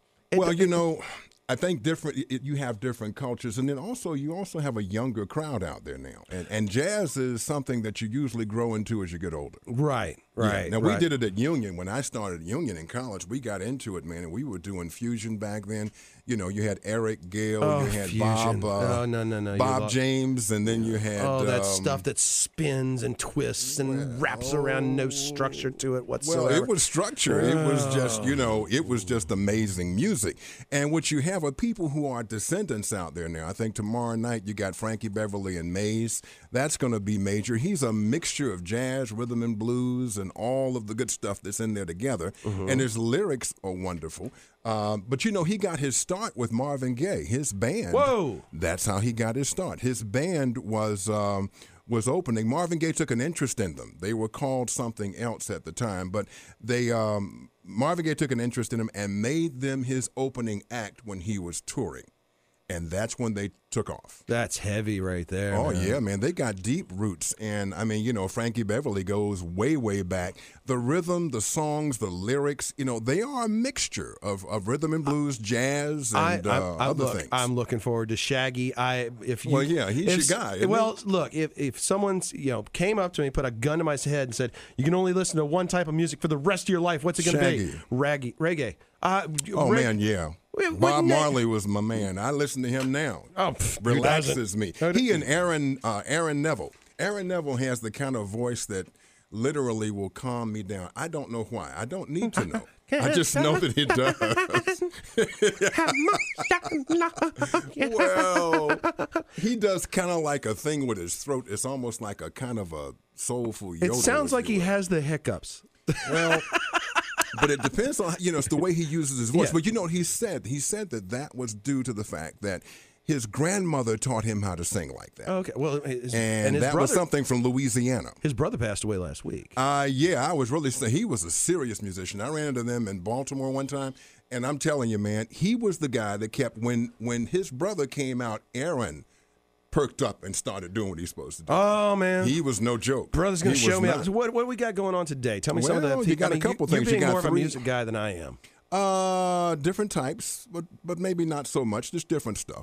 I think you have different cultures, and then you also have a younger crowd out there now. And jazz is something that you usually grow into as you get older. Right. Yeah. Now, we did it at Union. When I started at Union in college, we got into it, man, and we were doing fusion back then. You had Eric Gale, you had fusion. Bob James, and then you had that stuff that spins and twists and wraps around, no structure to it whatsoever. Well, it was structure. It was just, it was just amazing music. And what you have are people who are descendants out there now. I think tomorrow night you got Frankie Beverly and Mays. That's going to be major. He's a mixture of jazz, rhythm and blues, and all of the good stuff that's in there together. Mm-hmm. And his lyrics are wonderful. But he got his start with Marvin Gaye, his band. Whoa! That's how he got his start. His band was opening. Marvin Gaye took an interest in them. They were called something else at the time, but Marvin Gaye took an interest in them and made them his opening act when he was touring. And that's when they took off. That's heavy right there. Oh, man. Yeah, man. They got deep roots. And, Frankie Beverly goes way, way back. The rhythm, the songs, the lyrics, they are a mixture of rhythm and blues, jazz, and other things. I'm looking forward to Shaggy. He's your guy. Look, if someone came up to me, put a gun to my head and said, you can only listen to one type of music for the rest of your life, what's it going to be? Reggae. Man, yeah. Bob Marley was my man. I listen to him now. Relaxes me. He and Aaron Neville. Aaron Neville has the kind of voice that literally will calm me down. I don't know why. I don't need to know. I just know that he does. Well, he does kind of like a thing with his throat. It's almost like a kind of a soulful yodel. It sounds like he has the hiccups. Well, but it depends on, it's the way he uses his voice. Yeah. But what he said? He said that was due to the fact that his grandmother taught him how to sing like that. Okay, well, his brother, was something from Louisiana. His brother passed away last week. I was really saying he was a serious musician. I ran into them in Baltimore one time, and I'm telling you, man, he was the guy that kept when his brother came out, Aaron perked up and started doing what he's supposed to do. Oh, man. He was no joke. Brother's going to show me. So what do we got going on today? Tell me some of that. You got a couple things. You're being more of a 3 music guy than I am. Different types, but maybe not so much. Just different stuff.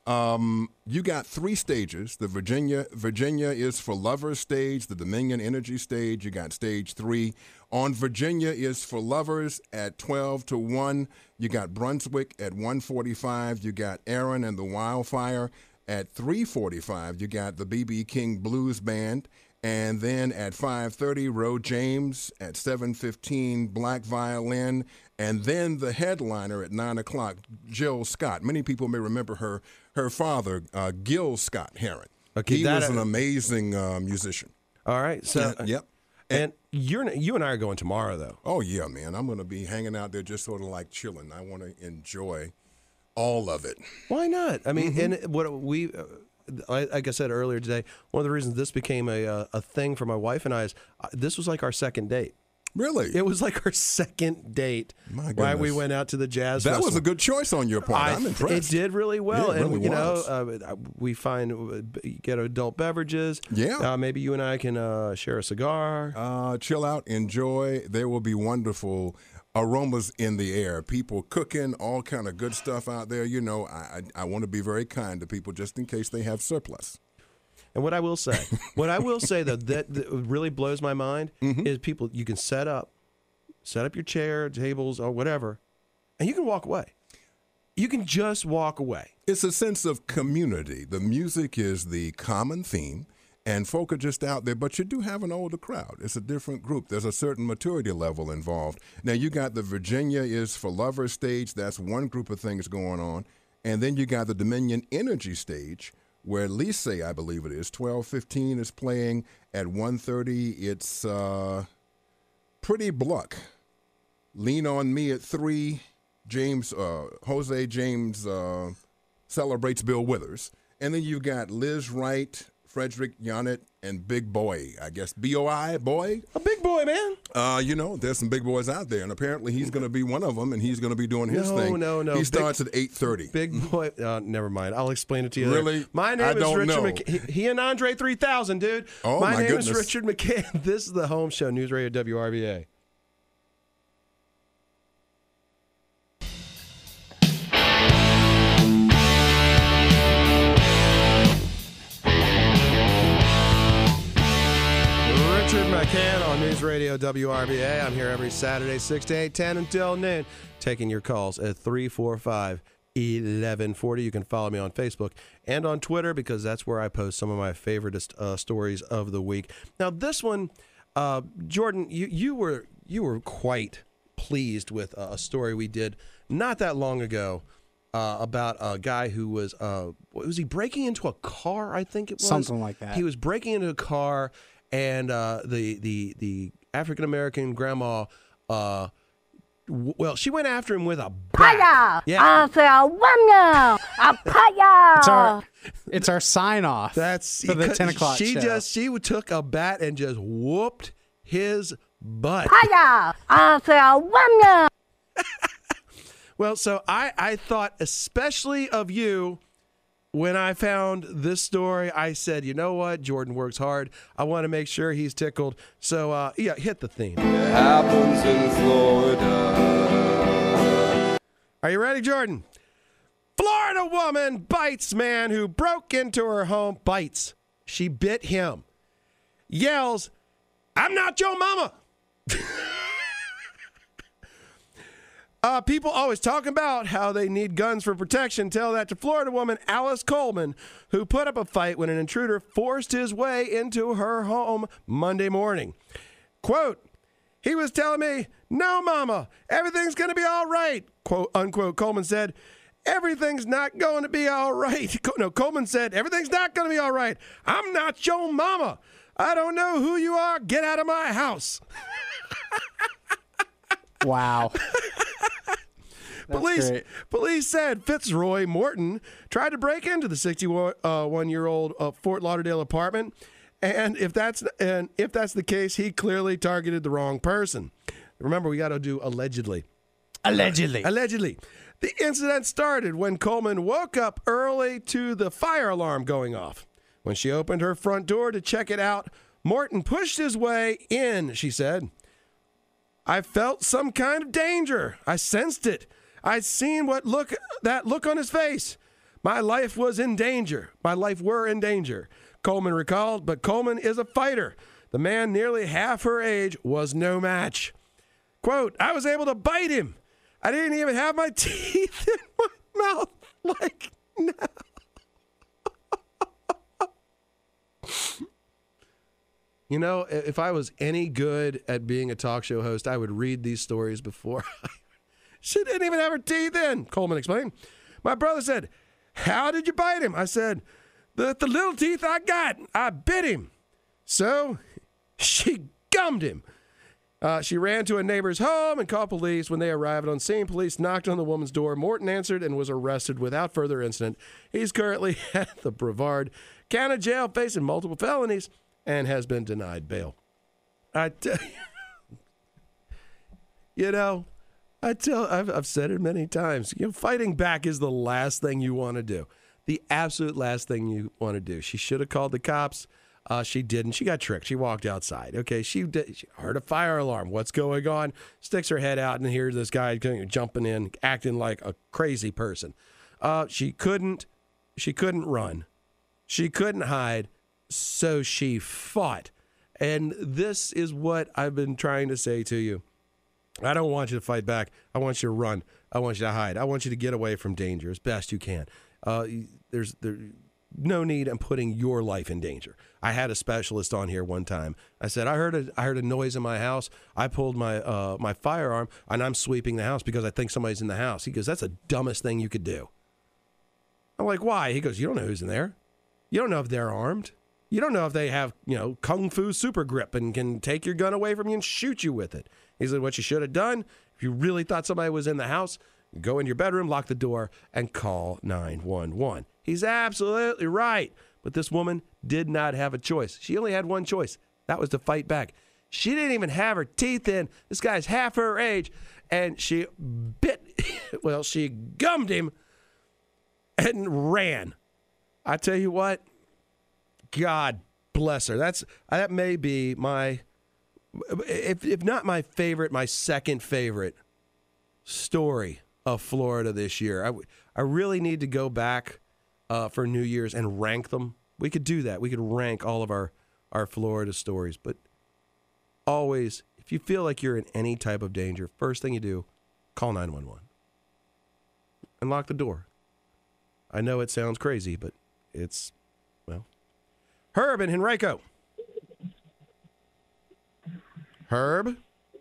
You got 3 stages. The Virginia is for lovers stage, the Dominion Energy stage. You got stage 3. On Virginia is for lovers at 12 to 1. You got Brunswick at 1:45. You got Aaron and the Wildfire at 3:45. You got the B.B. King Blues Band. And then at 5:30, Ro James. At 7:15, Black Violin. And then the headliner at 9 o'clock, Jill Scott. Many people may remember her father, Gil Scott Heron. Okay, he was an amazing musician. All right. So, yep. And you and I are going tomorrow, though. Oh, yeah, man. I'm going to be hanging out there just sort of like chilling. I want to enjoy all of it. Why not? I mean, and what we... like I said earlier today, one of the reasons this became a thing for my wife and I is this was like our second date. Really? It was like our second date. My goodness. Why we went out to the jazz festival. festival. Was a good choice on your part. I'm impressed. It did really well. It really and, was. We get adult beverages. Yeah. Maybe you and I can share a cigar. Chill out, enjoy. There will be wonderful aromas in the air. People cooking, all kind of good stuff out there. You know, I want to be very kind to people just in case they have surplus. And what I will say, though, that really blows my mind is people, you can set up your chair, tables, or whatever, and you can walk away. You can just walk away. It's a sense of community. The music is the common theme, and folk are just out there, but you do have an older crowd. It's a different group. There's a certain maturity level involved. Now, you got the Virginia is for lovers stage. That's one group of things going on. And then you got the Dominion Energy stage, where Lise, I believe it is, 12:15 is playing. At 1:30, it's Pretty Bluck. Lean on Me at 3. Jose James celebrates Bill Withers. And then you've got Liz Wright, Frederick Yonnet, and Big Boy. I guess B.O.I. Boy. A big boy, man. There's some big boys out there, and apparently he's going to be one of them, and he's going to be doing his thing. No. He starts at 8:30. Big boy. Never mind. I'll explain it to you. Really? Later. My name is Richard McCann. He and Andre 3000, dude. Oh, my name goodness. is Richard McCann. This is the Home Show, News Radio WRVA. Richard McCann on News Radio WRVA. I'm here every Saturday, 6 to 8, 10 until noon, taking your calls at 345-1140. You can follow me on Facebook and on Twitter because that's where I post some of my favorite stories of the week. Now, this one, Jordan, you were quite pleased with a story we did not that long ago about a guy who was he breaking into a car? I think it was something like that. He was breaking into a car. And the African American grandma, she went after him with a bat. Yeah. It's our sign off. That's for the 10 o'clock show. She took a bat and just whooped his butt. Well, so I thought especially of you. When I found this story, I said, you know what? Jordan works hard. I want to make sure he's tickled. So, hit the theme. It happens in Florida. Are you ready, Jordan? Florida woman bites man who broke into her home. Bites. She bit him. Yells, "I'm not your mama." People always talk about how they need guns for protection. Tell that to Florida woman Alice Coleman, who put up a fight when an intruder forced his way into her home Monday morning. Quote, "He was telling me, 'No, mama, everything's going to be all right,' quote unquote," Coleman said. "Everything's not going to be all right." No, Coleman said, "Everything's not going to be all right. I'm not your mama. I don't know who you are. Get out of my house." Wow. Police said Fitzroy Morton tried to break into the 61-year-old Fort Lauderdale apartment, and if that's the case, he clearly targeted the wrong person. Remember, we got to do allegedly. Allegedly. The incident started when Coleman woke up early to the fire alarm going off. When she opened her front door to check it out, Morton pushed his way in, she said. "I felt some kind of danger. I sensed it. I'd seen that look on his face. My life was in danger. My life were in danger, Coleman recalled, but Coleman is a fighter. The man nearly half her age was no match. Quote, I was able to bite him. I didn't even have my teeth in my mouth like now. You know, if I was any good at being a talk show host, I would read these stories before. She didn't even have her teeth in, Coleman explained. My brother said, how did you bite him? I said, the little teeth I got, I bit him. So she gummed him. She ran to a neighbor's home and called police. When they arrived on scene, police knocked on the woman's door. Morton answered and was arrested without further incident. He's currently at the Brevard County Jail facing multiple felonies and has been denied bail. I tell you, I've said it many times. You know, fighting back is the last thing you want to do. The absolute last thing you want to do. She should have called the cops. She didn't. She got tricked. She walked outside. Okay, she heard a fire alarm. What's going on? Sticks her head out and hears this guy jumping in, acting like a crazy person. She couldn't run. She couldn't hide. So she fought. And this is what I've been trying to say to you. I don't want you to fight back. I want you to run. I want you to hide. I want you to get away from danger as best you can. There's no need in putting your life in danger. I had a specialist on here one time. I said, I heard a noise in my house. I pulled my my firearm, and I'm sweeping the house because I think somebody's in the house. He goes, that's the dumbest thing you could do. I'm like, why? He goes, you don't know who's in there. You don't know if they're armed. You don't know if they have, kung fu super grip and can take your gun away from you and shoot you with it. He said, what you should have done, if you really thought somebody was in the house, go in your bedroom, lock the door, and call 911. He's absolutely right. But this woman did not have a choice. She only had one choice. That was to fight back. She didn't even have her teeth in. This guy's half her age. And she she gummed him and ran. I tell you what, God bless her. That may be my, if not my favorite, my second favorite story of Florida this year. I really need to go back for New Year's and rank them. We could do that. We could rank all of our Florida stories. But always, if you feel like you're in any type of danger, first thing you do, call 911 and lock the door. I know it sounds crazy, but it's, well. Herb in Henrico. Herb?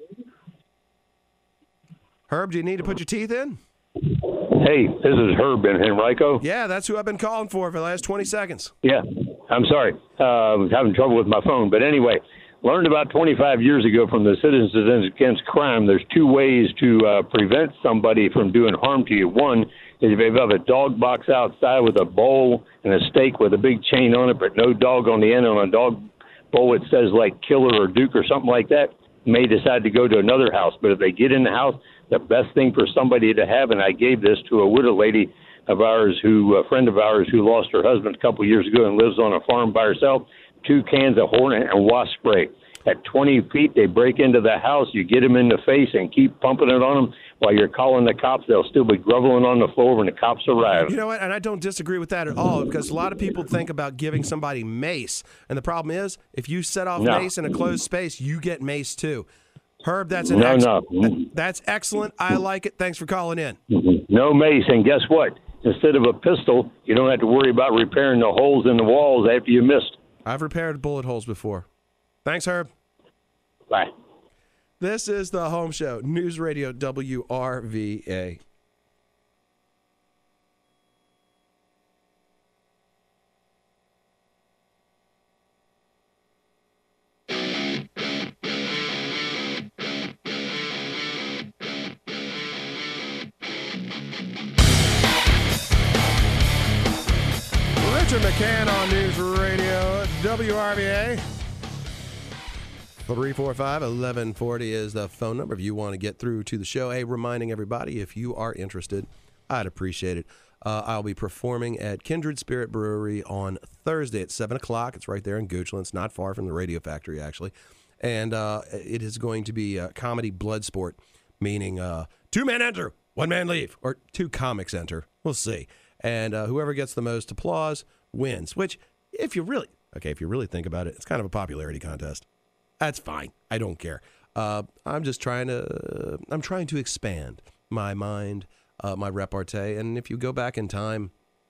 Herb, do you need to put your teeth in? Hey, this is Herb in Henrico. Yeah, that's who I've been calling for the last 20 seconds. Yeah, I'm sorry. I was having trouble with my phone. But anyway, learned about 25 years ago from the Citizens Against Crime, there's two ways to prevent somebody from doing harm to you. One is if you have a dog box outside with a bowl and a stake with a big chain on it, but no dog on the end. On a dog bowl, it says like Killer or Duke or something like that. May decide to go to another house. But if they get in the house, the best thing for somebody to have, and I gave this to a widow lady of ours, a friend of ours who lost her husband a couple of years ago and lives on a farm by herself, 2 cans of hornet and wasp spray. At 20 feet, they break into the house. You get them in the face and keep pumping it on them. While you're calling the cops, they'll still be groveling on the floor when the cops arrive. You know what? And I don't disagree with that at all, because a lot of people think about giving somebody mace. And the problem is, if you set off mace in a closed space, you get mace too. Herb, that's that's excellent. I like it. Thanks for calling in. No mace. And guess what? Instead of a pistol, you don't have to worry about repairing the holes in the walls after you missed. I've repaired bullet holes before. Thanks, Herb. Bye. This is the Home Show, News Radio WRVA. Richard McCann on News Radio WRVA. 345-1140 is the phone number if you want to get through to the show. Hey, reminding everybody, if you are interested, I'd appreciate it. I'll be performing at Kindred Spirit Brewery on Thursday at 7 o'clock. It's right there in Goochland. It's not far from the Radio Factory, actually. And it is going to be comedy blood sport, meaning 2 men enter, 1 man leave, or 2 comics enter. We'll see. and whoever gets the most applause wins. Which, if you really think about it, it's kind of a popularity contest. That's fine. I don't care. I'm trying to expand my mind, my repartee. And if you go back in time,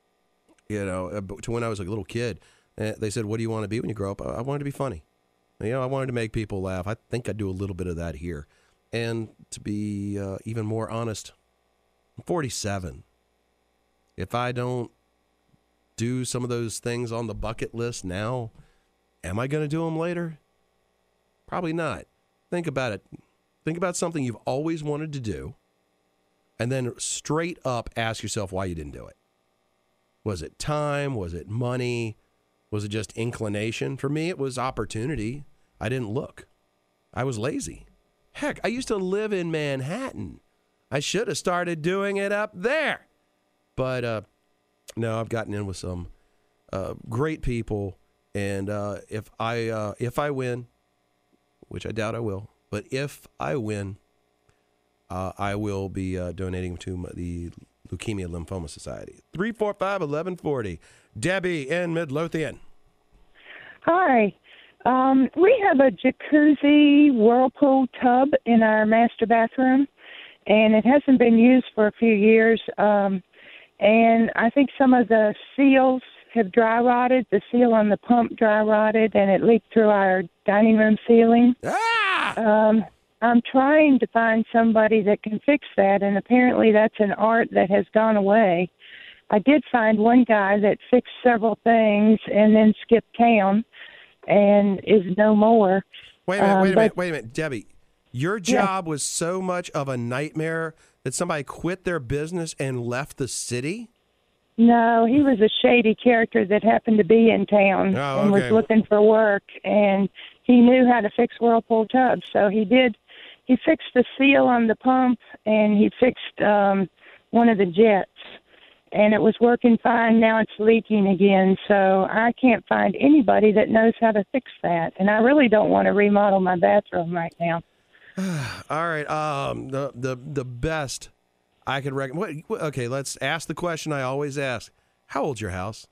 to when I was a little kid, they said, "What do you want to be when you grow up?" I wanted to be funny. I wanted to make people laugh. I think I do a little bit of that here. And to be even more honest, I'm 47. If I don't do some of those things on the bucket list now, am I going to do them later? Probably not. Think about it. Think about something you've always wanted to do, and then straight up ask yourself why you didn't do it. Was it time? Was it money? Was it just inclination? For me, it was opportunity. I didn't look. I was lazy. Heck, I used to live in Manhattan. I should have started doing it up there. But no, I've gotten in with some great people, and if I win, which I doubt I will, but if I win, I will be donating to the Leukemia Lymphoma Society. 345-1140. Debbie in Midlothian. Hi. We have a jacuzzi whirlpool tub in our master bathroom, and it hasn't been used for a few years. And I think some of the seals have dry rotted. The seal on the pump dry rotted, and it leaked through our dining room ceiling. I'm trying to find somebody that can fix that, and apparently that's an art that has gone away. I did find one guy that fixed several things and then skipped town and is no more. Wait a minute, Debbie. Your job was so much of a nightmare that somebody quit their business and left the city? No, he was a shady character that happened to be in town and was looking for work, and he knew how to fix whirlpool tubs. So he did. He fixed the seal on the pump, and he fixed one of the jets, and it was working fine. Now it's leaking again, so I can't find anybody that knows how to fix that, and I really don't want to remodel my bathroom right now. All right. The best I could recommend. Okay, let's ask the question I always ask. How old's your house?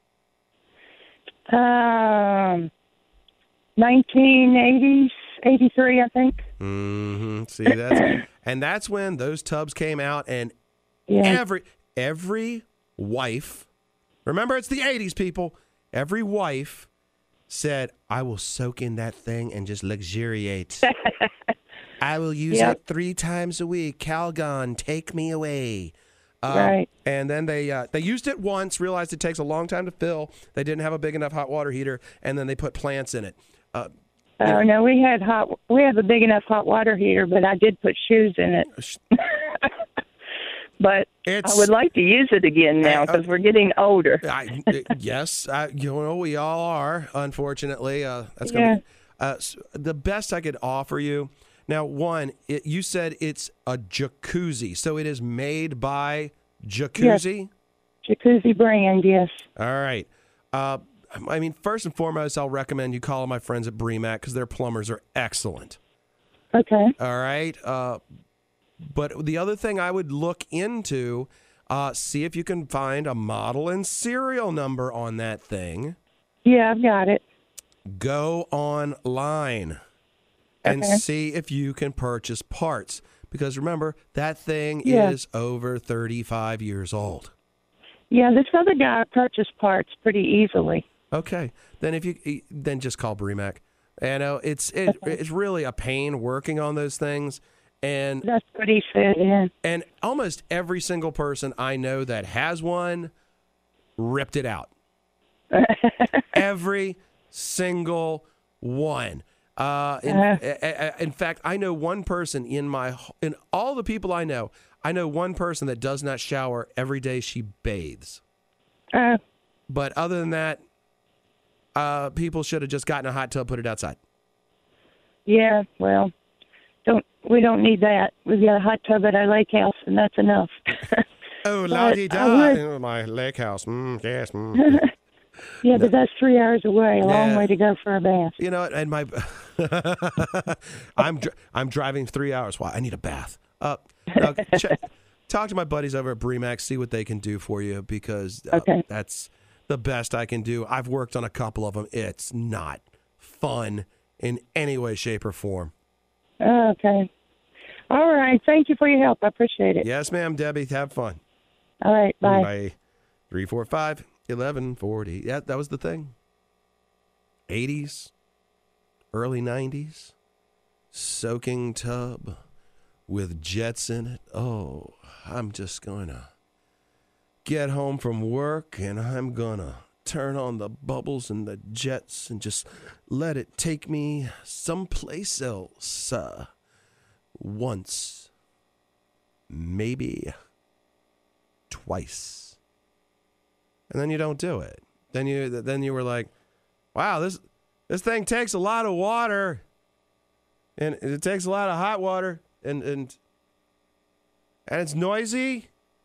1980s, 83, I think. Mm-hmm. See, that's when those tubs came out, and every wife, remember it's the 80s, people. Every wife said, "I will soak in that thing and just luxuriate." I will use it 3 times a week. Calgon, take me away. Right. And then they used it once, realized it takes a long time to fill. They didn't have a big enough hot water heater, and then they put plants in it. No, we had a big enough hot water heater, but I did put shoes in it. But I would like to use it again now because we're getting older. Yes, we all are. Unfortunately, that's gonna be the best I could offer you. Now, you said it's a jacuzzi, so it is made by Jacuzzi? Yes. Jacuzzi brand, yes. All right. First and foremost, I'll recommend you call my friends at BREMAC because their plumbers are excellent. Okay. All right. But the other thing I would look into, see if you can find a model and serial number on that thing. Yeah, I've got it. Go online and see if you can purchase parts. Because remember, that thing is over 35 years old. Yeah, this other guy purchased parts pretty easily. Okay. Then just call BREMAC. It's really a pain working on those things. And that's what he said, yeah. And almost every single person I know that has one ripped it out. Every single one. In fact, I know one person in all the people I know one person that does not shower every day she bathes. But other than that, people should have just gotten a hot tub, put it outside. Yeah, well, we don't need that. We've got a hot tub at our lake house, and that's enough. Oh, la-di-da, my lake house. Yes. Yeah, but that's 3 hours away. A long way to go for a bath. You know, and I'm driving 3 hours. Why? I need a bath. talk to my buddies over at Bremax, see what they can do for you, because that's the best I can do. I've worked on a couple of them. It's not fun in any way, shape, or form. Okay. All right. Thank you for your help. I appreciate it. Yes, ma'am, Debbie. Have fun. All right. Bye. Bye. 345-1140. Yeah, that was the thing. 80s, early 90s, soaking tub with jets in it. Oh, I'm just going to get home from work and I'm going to turn on the bubbles and the jets and just let it take me someplace else. Once, maybe twice. And then you don't do it. Then you were like, wow, this thing takes a lot of water, and it takes a lot of hot water, and it's noisy.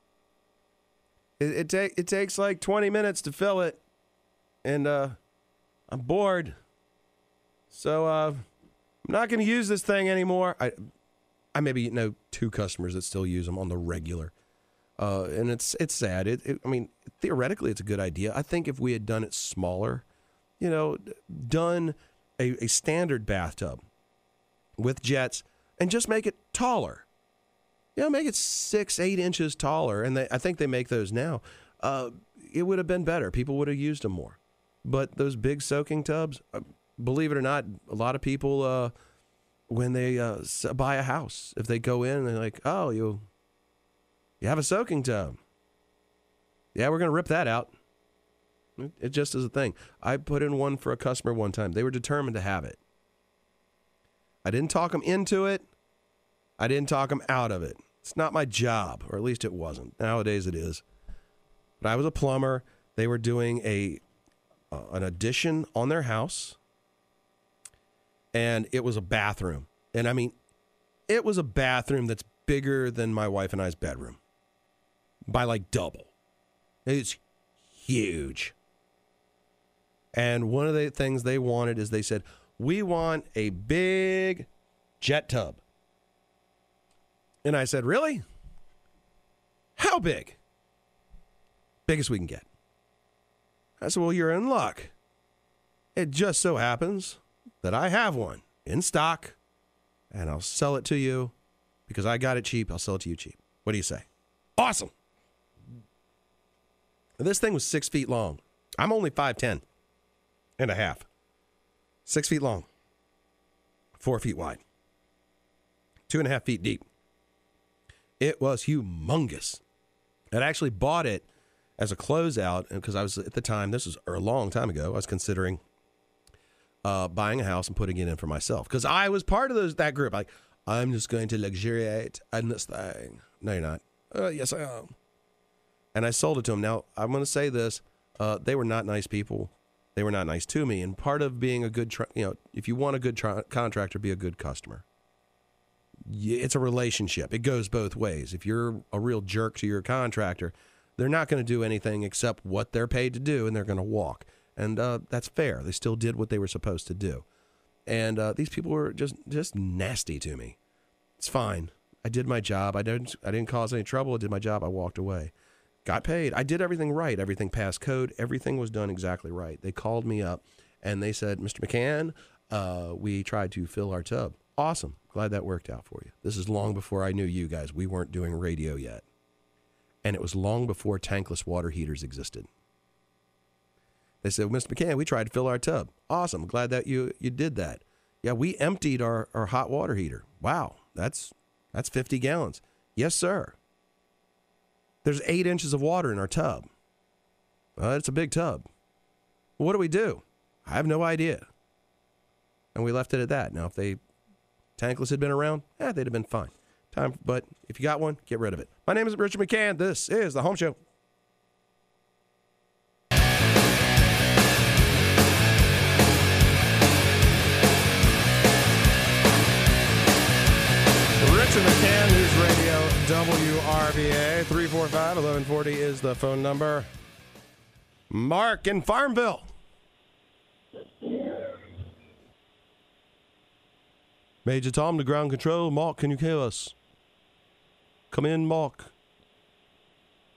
It takes like 20 minutes to fill it, and I'm bored. So I'm not going to use this thing anymore. I maybe know 2 customers that still use them on the regular. And it's sad. I mean, theoretically, it's a good idea. I think if we had done it smaller, done a standard bathtub with jets and just make it taller. Make it 6-8 inches taller. And I think they make those now. It would have been better. People would have used them more. But those big soaking tubs, believe it or not, a lot of people, when they buy a house, if they go in and they're like, oh, you have a soaking tub. Yeah, we're going to rip that out. It just is a thing. I put in one for a customer one time. They were determined to have it. I didn't talk them into it. I didn't talk them out of it. It's not my job, or at least it wasn't. Nowadays it is. But I was a plumber. They were doing an addition on their house, and it was a bathroom. And I mean, it was a bathroom that's bigger than my wife and I's bedroom by like double. It's huge. And one of the things they wanted is they said, we want a big jet tub. And I said, really? How big? Biggest we can get. I said, well, you're in luck. It just so happens that I have one in stock, and I'll sell it to you because I got it cheap. I'll sell it to you cheap. What do you say? Awesome. This thing was 6 feet long. I'm only 5'10" and a half. 6 feet long, 4 feet wide, 2.5 feet deep. It was humongous. I'd actually bought it as a closeout because I was at the time, this was a long time ago, I was considering buying a house and putting it in for myself because I was part of that group. Like, I'm just going to luxuriate in this thing. No, you're not. Yes, I am. And I sold it to them. Now, I'm going to say this. They were not nice people. They were not nice to me. And part of being a good, if you want a good contractor, be a good customer. It's a relationship. It goes both ways. If you're a real jerk to your contractor, they're not going to do anything except what they're paid to do, and they're going to walk. And that's fair. They still did what they were supposed to do. And these people were just nasty to me. It's fine. I did my job. I didn't cause any trouble. I did my job. I walked away. Got paid. I did everything right. Everything passed code. Everything was done exactly right. They called me up, and they said, Mr. McCann, we tried to fill our tub. Awesome. Glad that worked out for you. This is long before I knew you guys. We weren't doing radio yet. And it was long before tankless water heaters existed. They said, Mr. McCann, we tried to fill our tub. Awesome. Glad that you did that. Yeah, we emptied our hot water heater. Wow, that's 50 gallons. Yes, sir. There's 8 inches of water in our tub. It's a big tub. What do we do? I have no idea. And we left it at that. Now, if tankless had been around, they'd have been fine. But if you got one, get rid of it. My name is Richard McCann. This is The Home Show. Richard McCann, News Radio, WRVA, 345-1140 is the phone number. Mark in Farmville. Major Tom to ground control. Mark, can you hear us? Come in, Mark.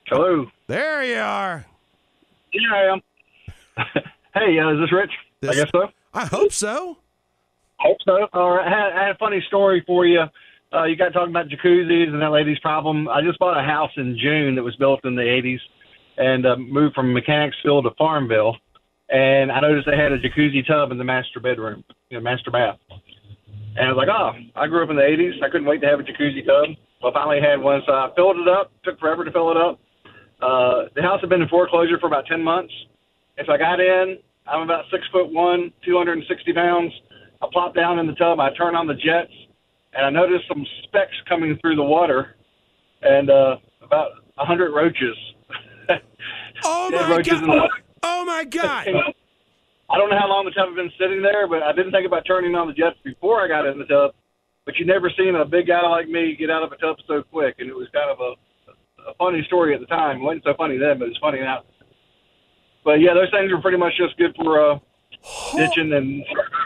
Hello. There you are. Here I am. Hey, is this Rich? I guess so. I hope so. Hope so. All right. I had a funny story for you. You got talking about jacuzzis and that lady's problem. I just bought a house in June that was built in the 80s and moved from Mechanicsville to Farmville. And I noticed they had a jacuzzi tub in the master bedroom, master bath. And I was like, oh, I grew up in the 80s. I couldn't wait to have a jacuzzi tub. Well, I finally had one, so I filled it up. Took forever to fill it up. The house had been in foreclosure for about 10 months. And so I got in. I'm about 6'1", 260 pounds. I plopped down in the tub. I turned on the jets, and I noticed some specks coming through the water, and about 100 roaches. Oh my God! Oh my God! I don't know how long the tub had been sitting there, but I didn't think about turning on the jets before I got in the tub. But you never seen a big guy like me get out of a tub so quick, and it was kind of a funny story at the time. It wasn't so funny then, but it's funny now. But yeah, those things are pretty much just good for ditching and.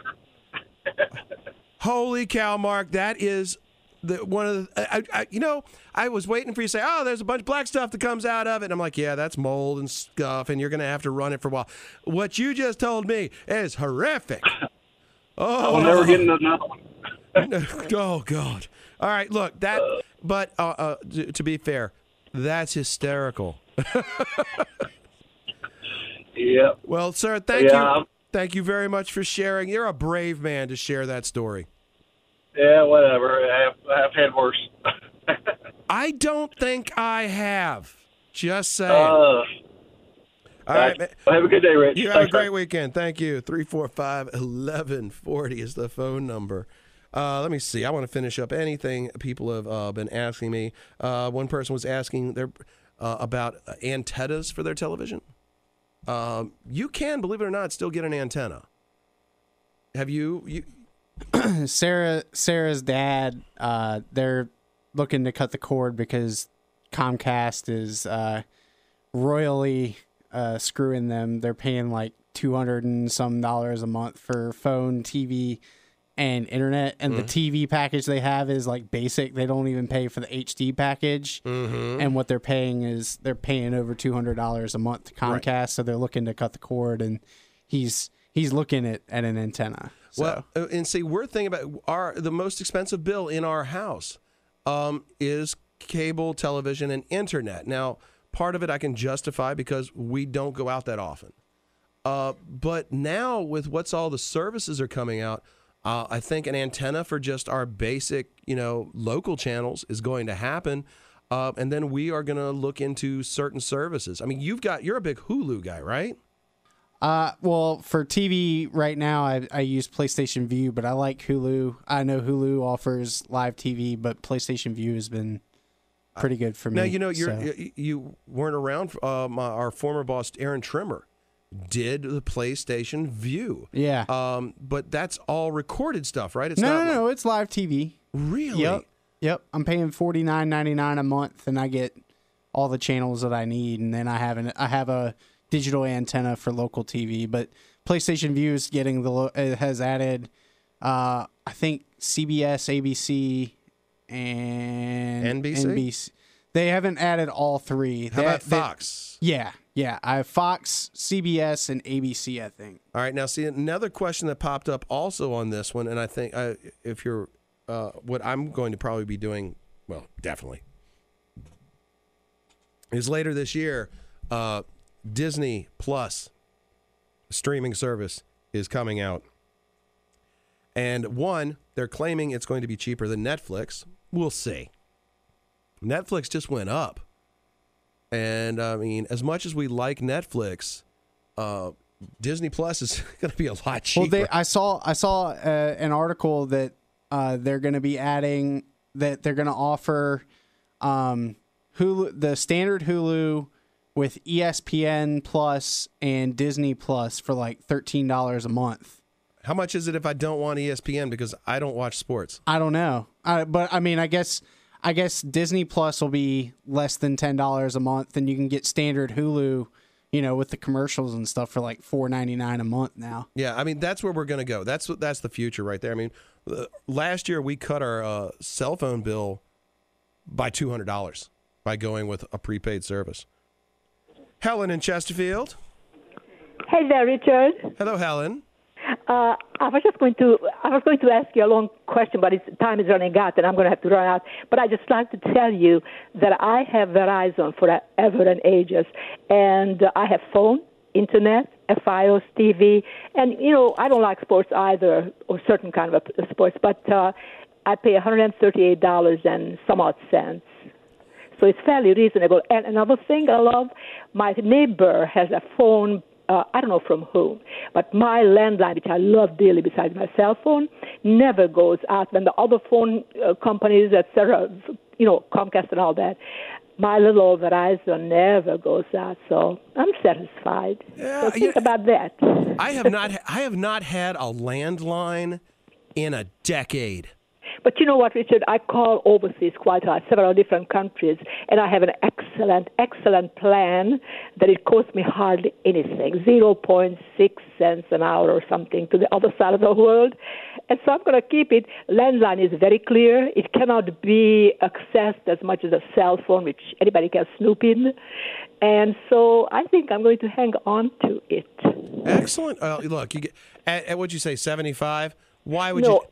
Holy cow, Mark! That is one of the. I was waiting for you to say, "Oh, there's a bunch of black stuff that comes out of it." And I'm like, "Yeah, that's mold and stuff, and you're going to have to run it for a while." What you just told me is horrific. Oh, I'll never get another one. Oh God! All right, look that. But to be fair, that's hysterical. Yeah. Well, sir, thank you. Thank you very much for sharing. You're a brave man to share that story. Yeah, whatever. I've had worse. I don't think I have. Just saying. All right, man. Well, have a good day, Rich. You have a great weekend. Thank you. 345-1140 is the phone number. Let me see. I want to finish up anything people have been asking me. One person was asking about antennas for their television. You can, believe it or not, still get an antenna. Have you Sarah's dad, they're looking to cut the cord because Comcast is royally screwing them. They're paying like $200 and some a month for phone, TV, and internet, and the TV package they have is like basic. They don't even pay for the HD package, and what they're paying is they're paying over $200 a month to Comcast. Right. So they're looking to cut the cord, and he's looking at an antenna. So. Well, and see, we're thinking about the most expensive bill in our house is cable television and internet. Now, part of it I can justify because we don't go out that often, but now with what's all the services are coming out. I think an antenna for just our basic, local channels is going to happen. And then we are going to look into certain services. I mean, you're a big Hulu guy, right? Well, for TV right now, I use PlayStation Vue, but I like Hulu. I know Hulu offers live TV, but PlayStation Vue has been pretty good for me. Now, you weren't around. Our former boss, Aaron Trimmer, did the PlayStation Vue. Yeah. But that's all recorded stuff, right? It's No, it's live TV. Really? Yep. I'm paying $49.99 a month, and I get all the channels that I need, and then I have a digital antenna for local TV. But PlayStation Vue is getting it has added, I think CBS, ABC, and NBC. They haven't added all three. How about Fox? Yeah. I have Fox, CBS, and ABC, I think. All right. Now, see, another question that popped up also on this one, and I think if you're what I'm going to probably be doing, well, definitely, is later this year, Disney Plus streaming service is coming out. And one, they're claiming it's going to be cheaper than Netflix. We'll see. Netflix just went up. And, I mean, as much as we like Netflix, Disney Plus is going to be a lot cheaper. Well, I saw an article that they're going to be adding, that they're going to offer Hulu, the standard Hulu with ESPN Plus and Disney Plus for like $13 a month. How much is it if I don't want ESPN because I don't watch sports? I don't know. But, I mean, I guess Disney Plus will be less than $10 a month, and you can get standard Hulu, with the commercials and stuff for like $4.99 a month now. Yeah, I mean, that's where we're going to go. That's the future right there. I mean, last year we cut our cell phone bill by $200. by going with a prepaid service. Helen in Chesterfield. Hey there, Richard. Hello, Helen. I was going to ask you a long question, but time is running out, and I'm going to have to run out. But I just like to tell you that I have Verizon forever and ages, and I have phone, internet, FiOS, TV, and I don't like sports either, or certain kind of sports, but I pay $138 and some odd cents. So it's fairly reasonable. And another thing I love, my neighbor has a phone. I don't know from whom, but my landline, which I love dearly besides my cell phone, never goes out when the other phone companies, etc., Comcast and all that, my little old Verizon never goes out, so I'm satisfied. So think about that. I have not had a landline in a decade. But you know what, Richard? I call overseas quite a lot, several different countries, and I have an excellent plan that it costs me hardly anything, 0.6 cents an hour or something to the other side of the world. And so I'm going to keep it. Landline is very clear. It cannot be accessed as much as a cell phone, which anybody can snoop in. And so I think I'm going to hang on to it. Excellent. Look, you get at what'd you say, 75? Why would you?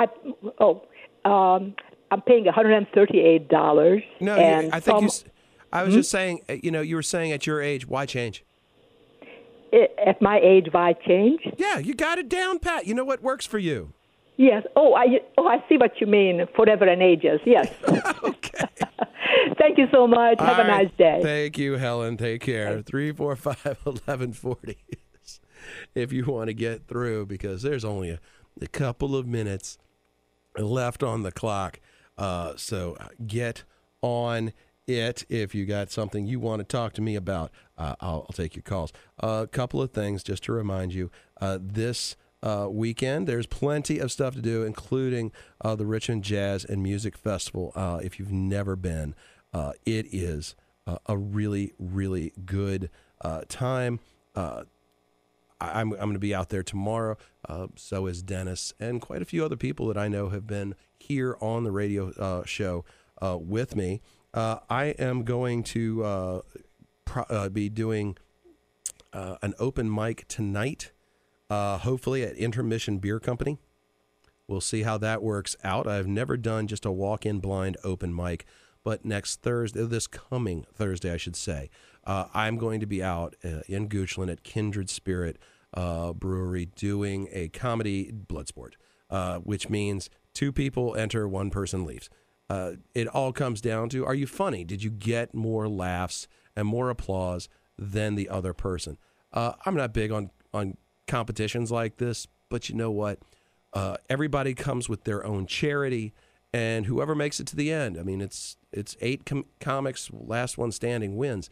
I'm paying $138. No, I think I was just saying. You were saying at your age, why change? At my age, why change? Yeah, you got it down pat. You know what works for you. Yes. I see what you mean. Forever and ages. Yes. Okay. Thank you so much. Have a nice day. Thank you, Helen. Take care. 345-1140 if you want to get through, because there's only a couple of minutes left on the clock. So get on it. If you got something you want to talk to me about, I'll take your calls. A couple of things just to remind you. This weekend, there's plenty of stuff to do, including the Richmond Jazz and Music Festival. If you've never been, it is a really, really good time. I'm going to be out there tomorrow. So is Dennis, and quite a few other people that I know have been here on the radio show with me. I am going to be doing an open mic tonight, hopefully at Intermission Beer Company. We'll see how that works out. I've never done just a walk-in blind open mic, but this coming Thursday, I should say, I'm going to be out in Goochland at Kindred Spirit Brewery doing a comedy Bloodsport, which means 2 people enter, 1 person leaves. It all comes down to, are you funny? Did you get more laughs and more applause than the other person? I'm not big on competitions like this, but you know what? Everybody comes with their own charity, and whoever makes it to the end, I mean, it's 8 comics, last one standing wins.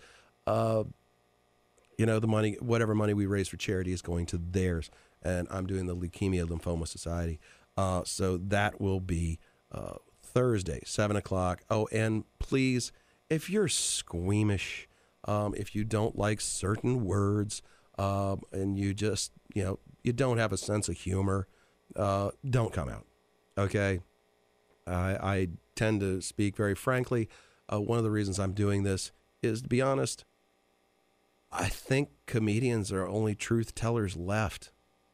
The money, whatever money we raise for charity is going to theirs. And I'm doing the Leukemia Lymphoma Society. So that will be Thursday, 7 o'clock. Oh, and please, if you're squeamish, if you don't like certain words, and you just, you don't have a sense of humor, don't come out. Okay? I tend to speak very frankly. One of the reasons I'm doing this is, to be honest, I think comedians are only truth tellers left.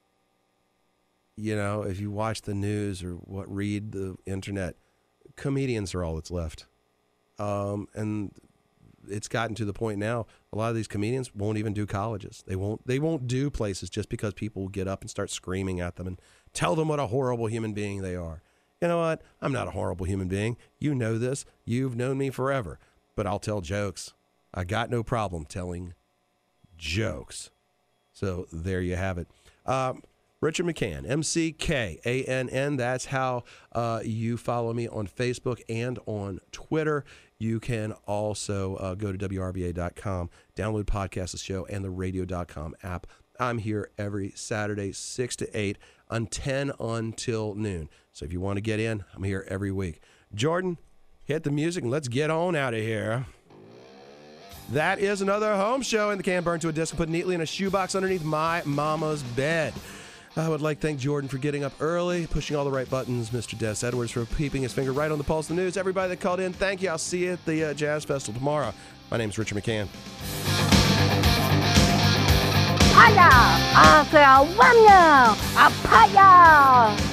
If you watch the news or read the internet, comedians are all that's left. And it's gotten to the point now, a lot of these comedians won't even do colleges. They won't do places just because people will get up and start screaming at them and tell them what a horrible human being they are. You know what? I'm not a horrible human being. You know this. You've known me forever. But I'll tell jokes. I got no problem telling jokes. So there you have it. Richard McCann, McCann. That's how you follow me on Facebook and on Twitter. You can also go to WRVA.com, download podcast of the show, and the radio.com app. I'm here every Saturday, 6 to 8, on 10 until noon. So if you want to get in, I'm here every week. Jordan, hit the music and let's get on out of here. That is another home show in the can burned to a disc and put neatly in a shoebox underneath my mama's bed. I would like to thank Jordan for getting up early, pushing all the right buttons, Mr. Des Edwards for keeping his finger right on the pulse of the news. Everybody that called in, thank you. I'll see you at the Jazz Festival tomorrow. My name's Richard McCann. Hiya! After a one apaya!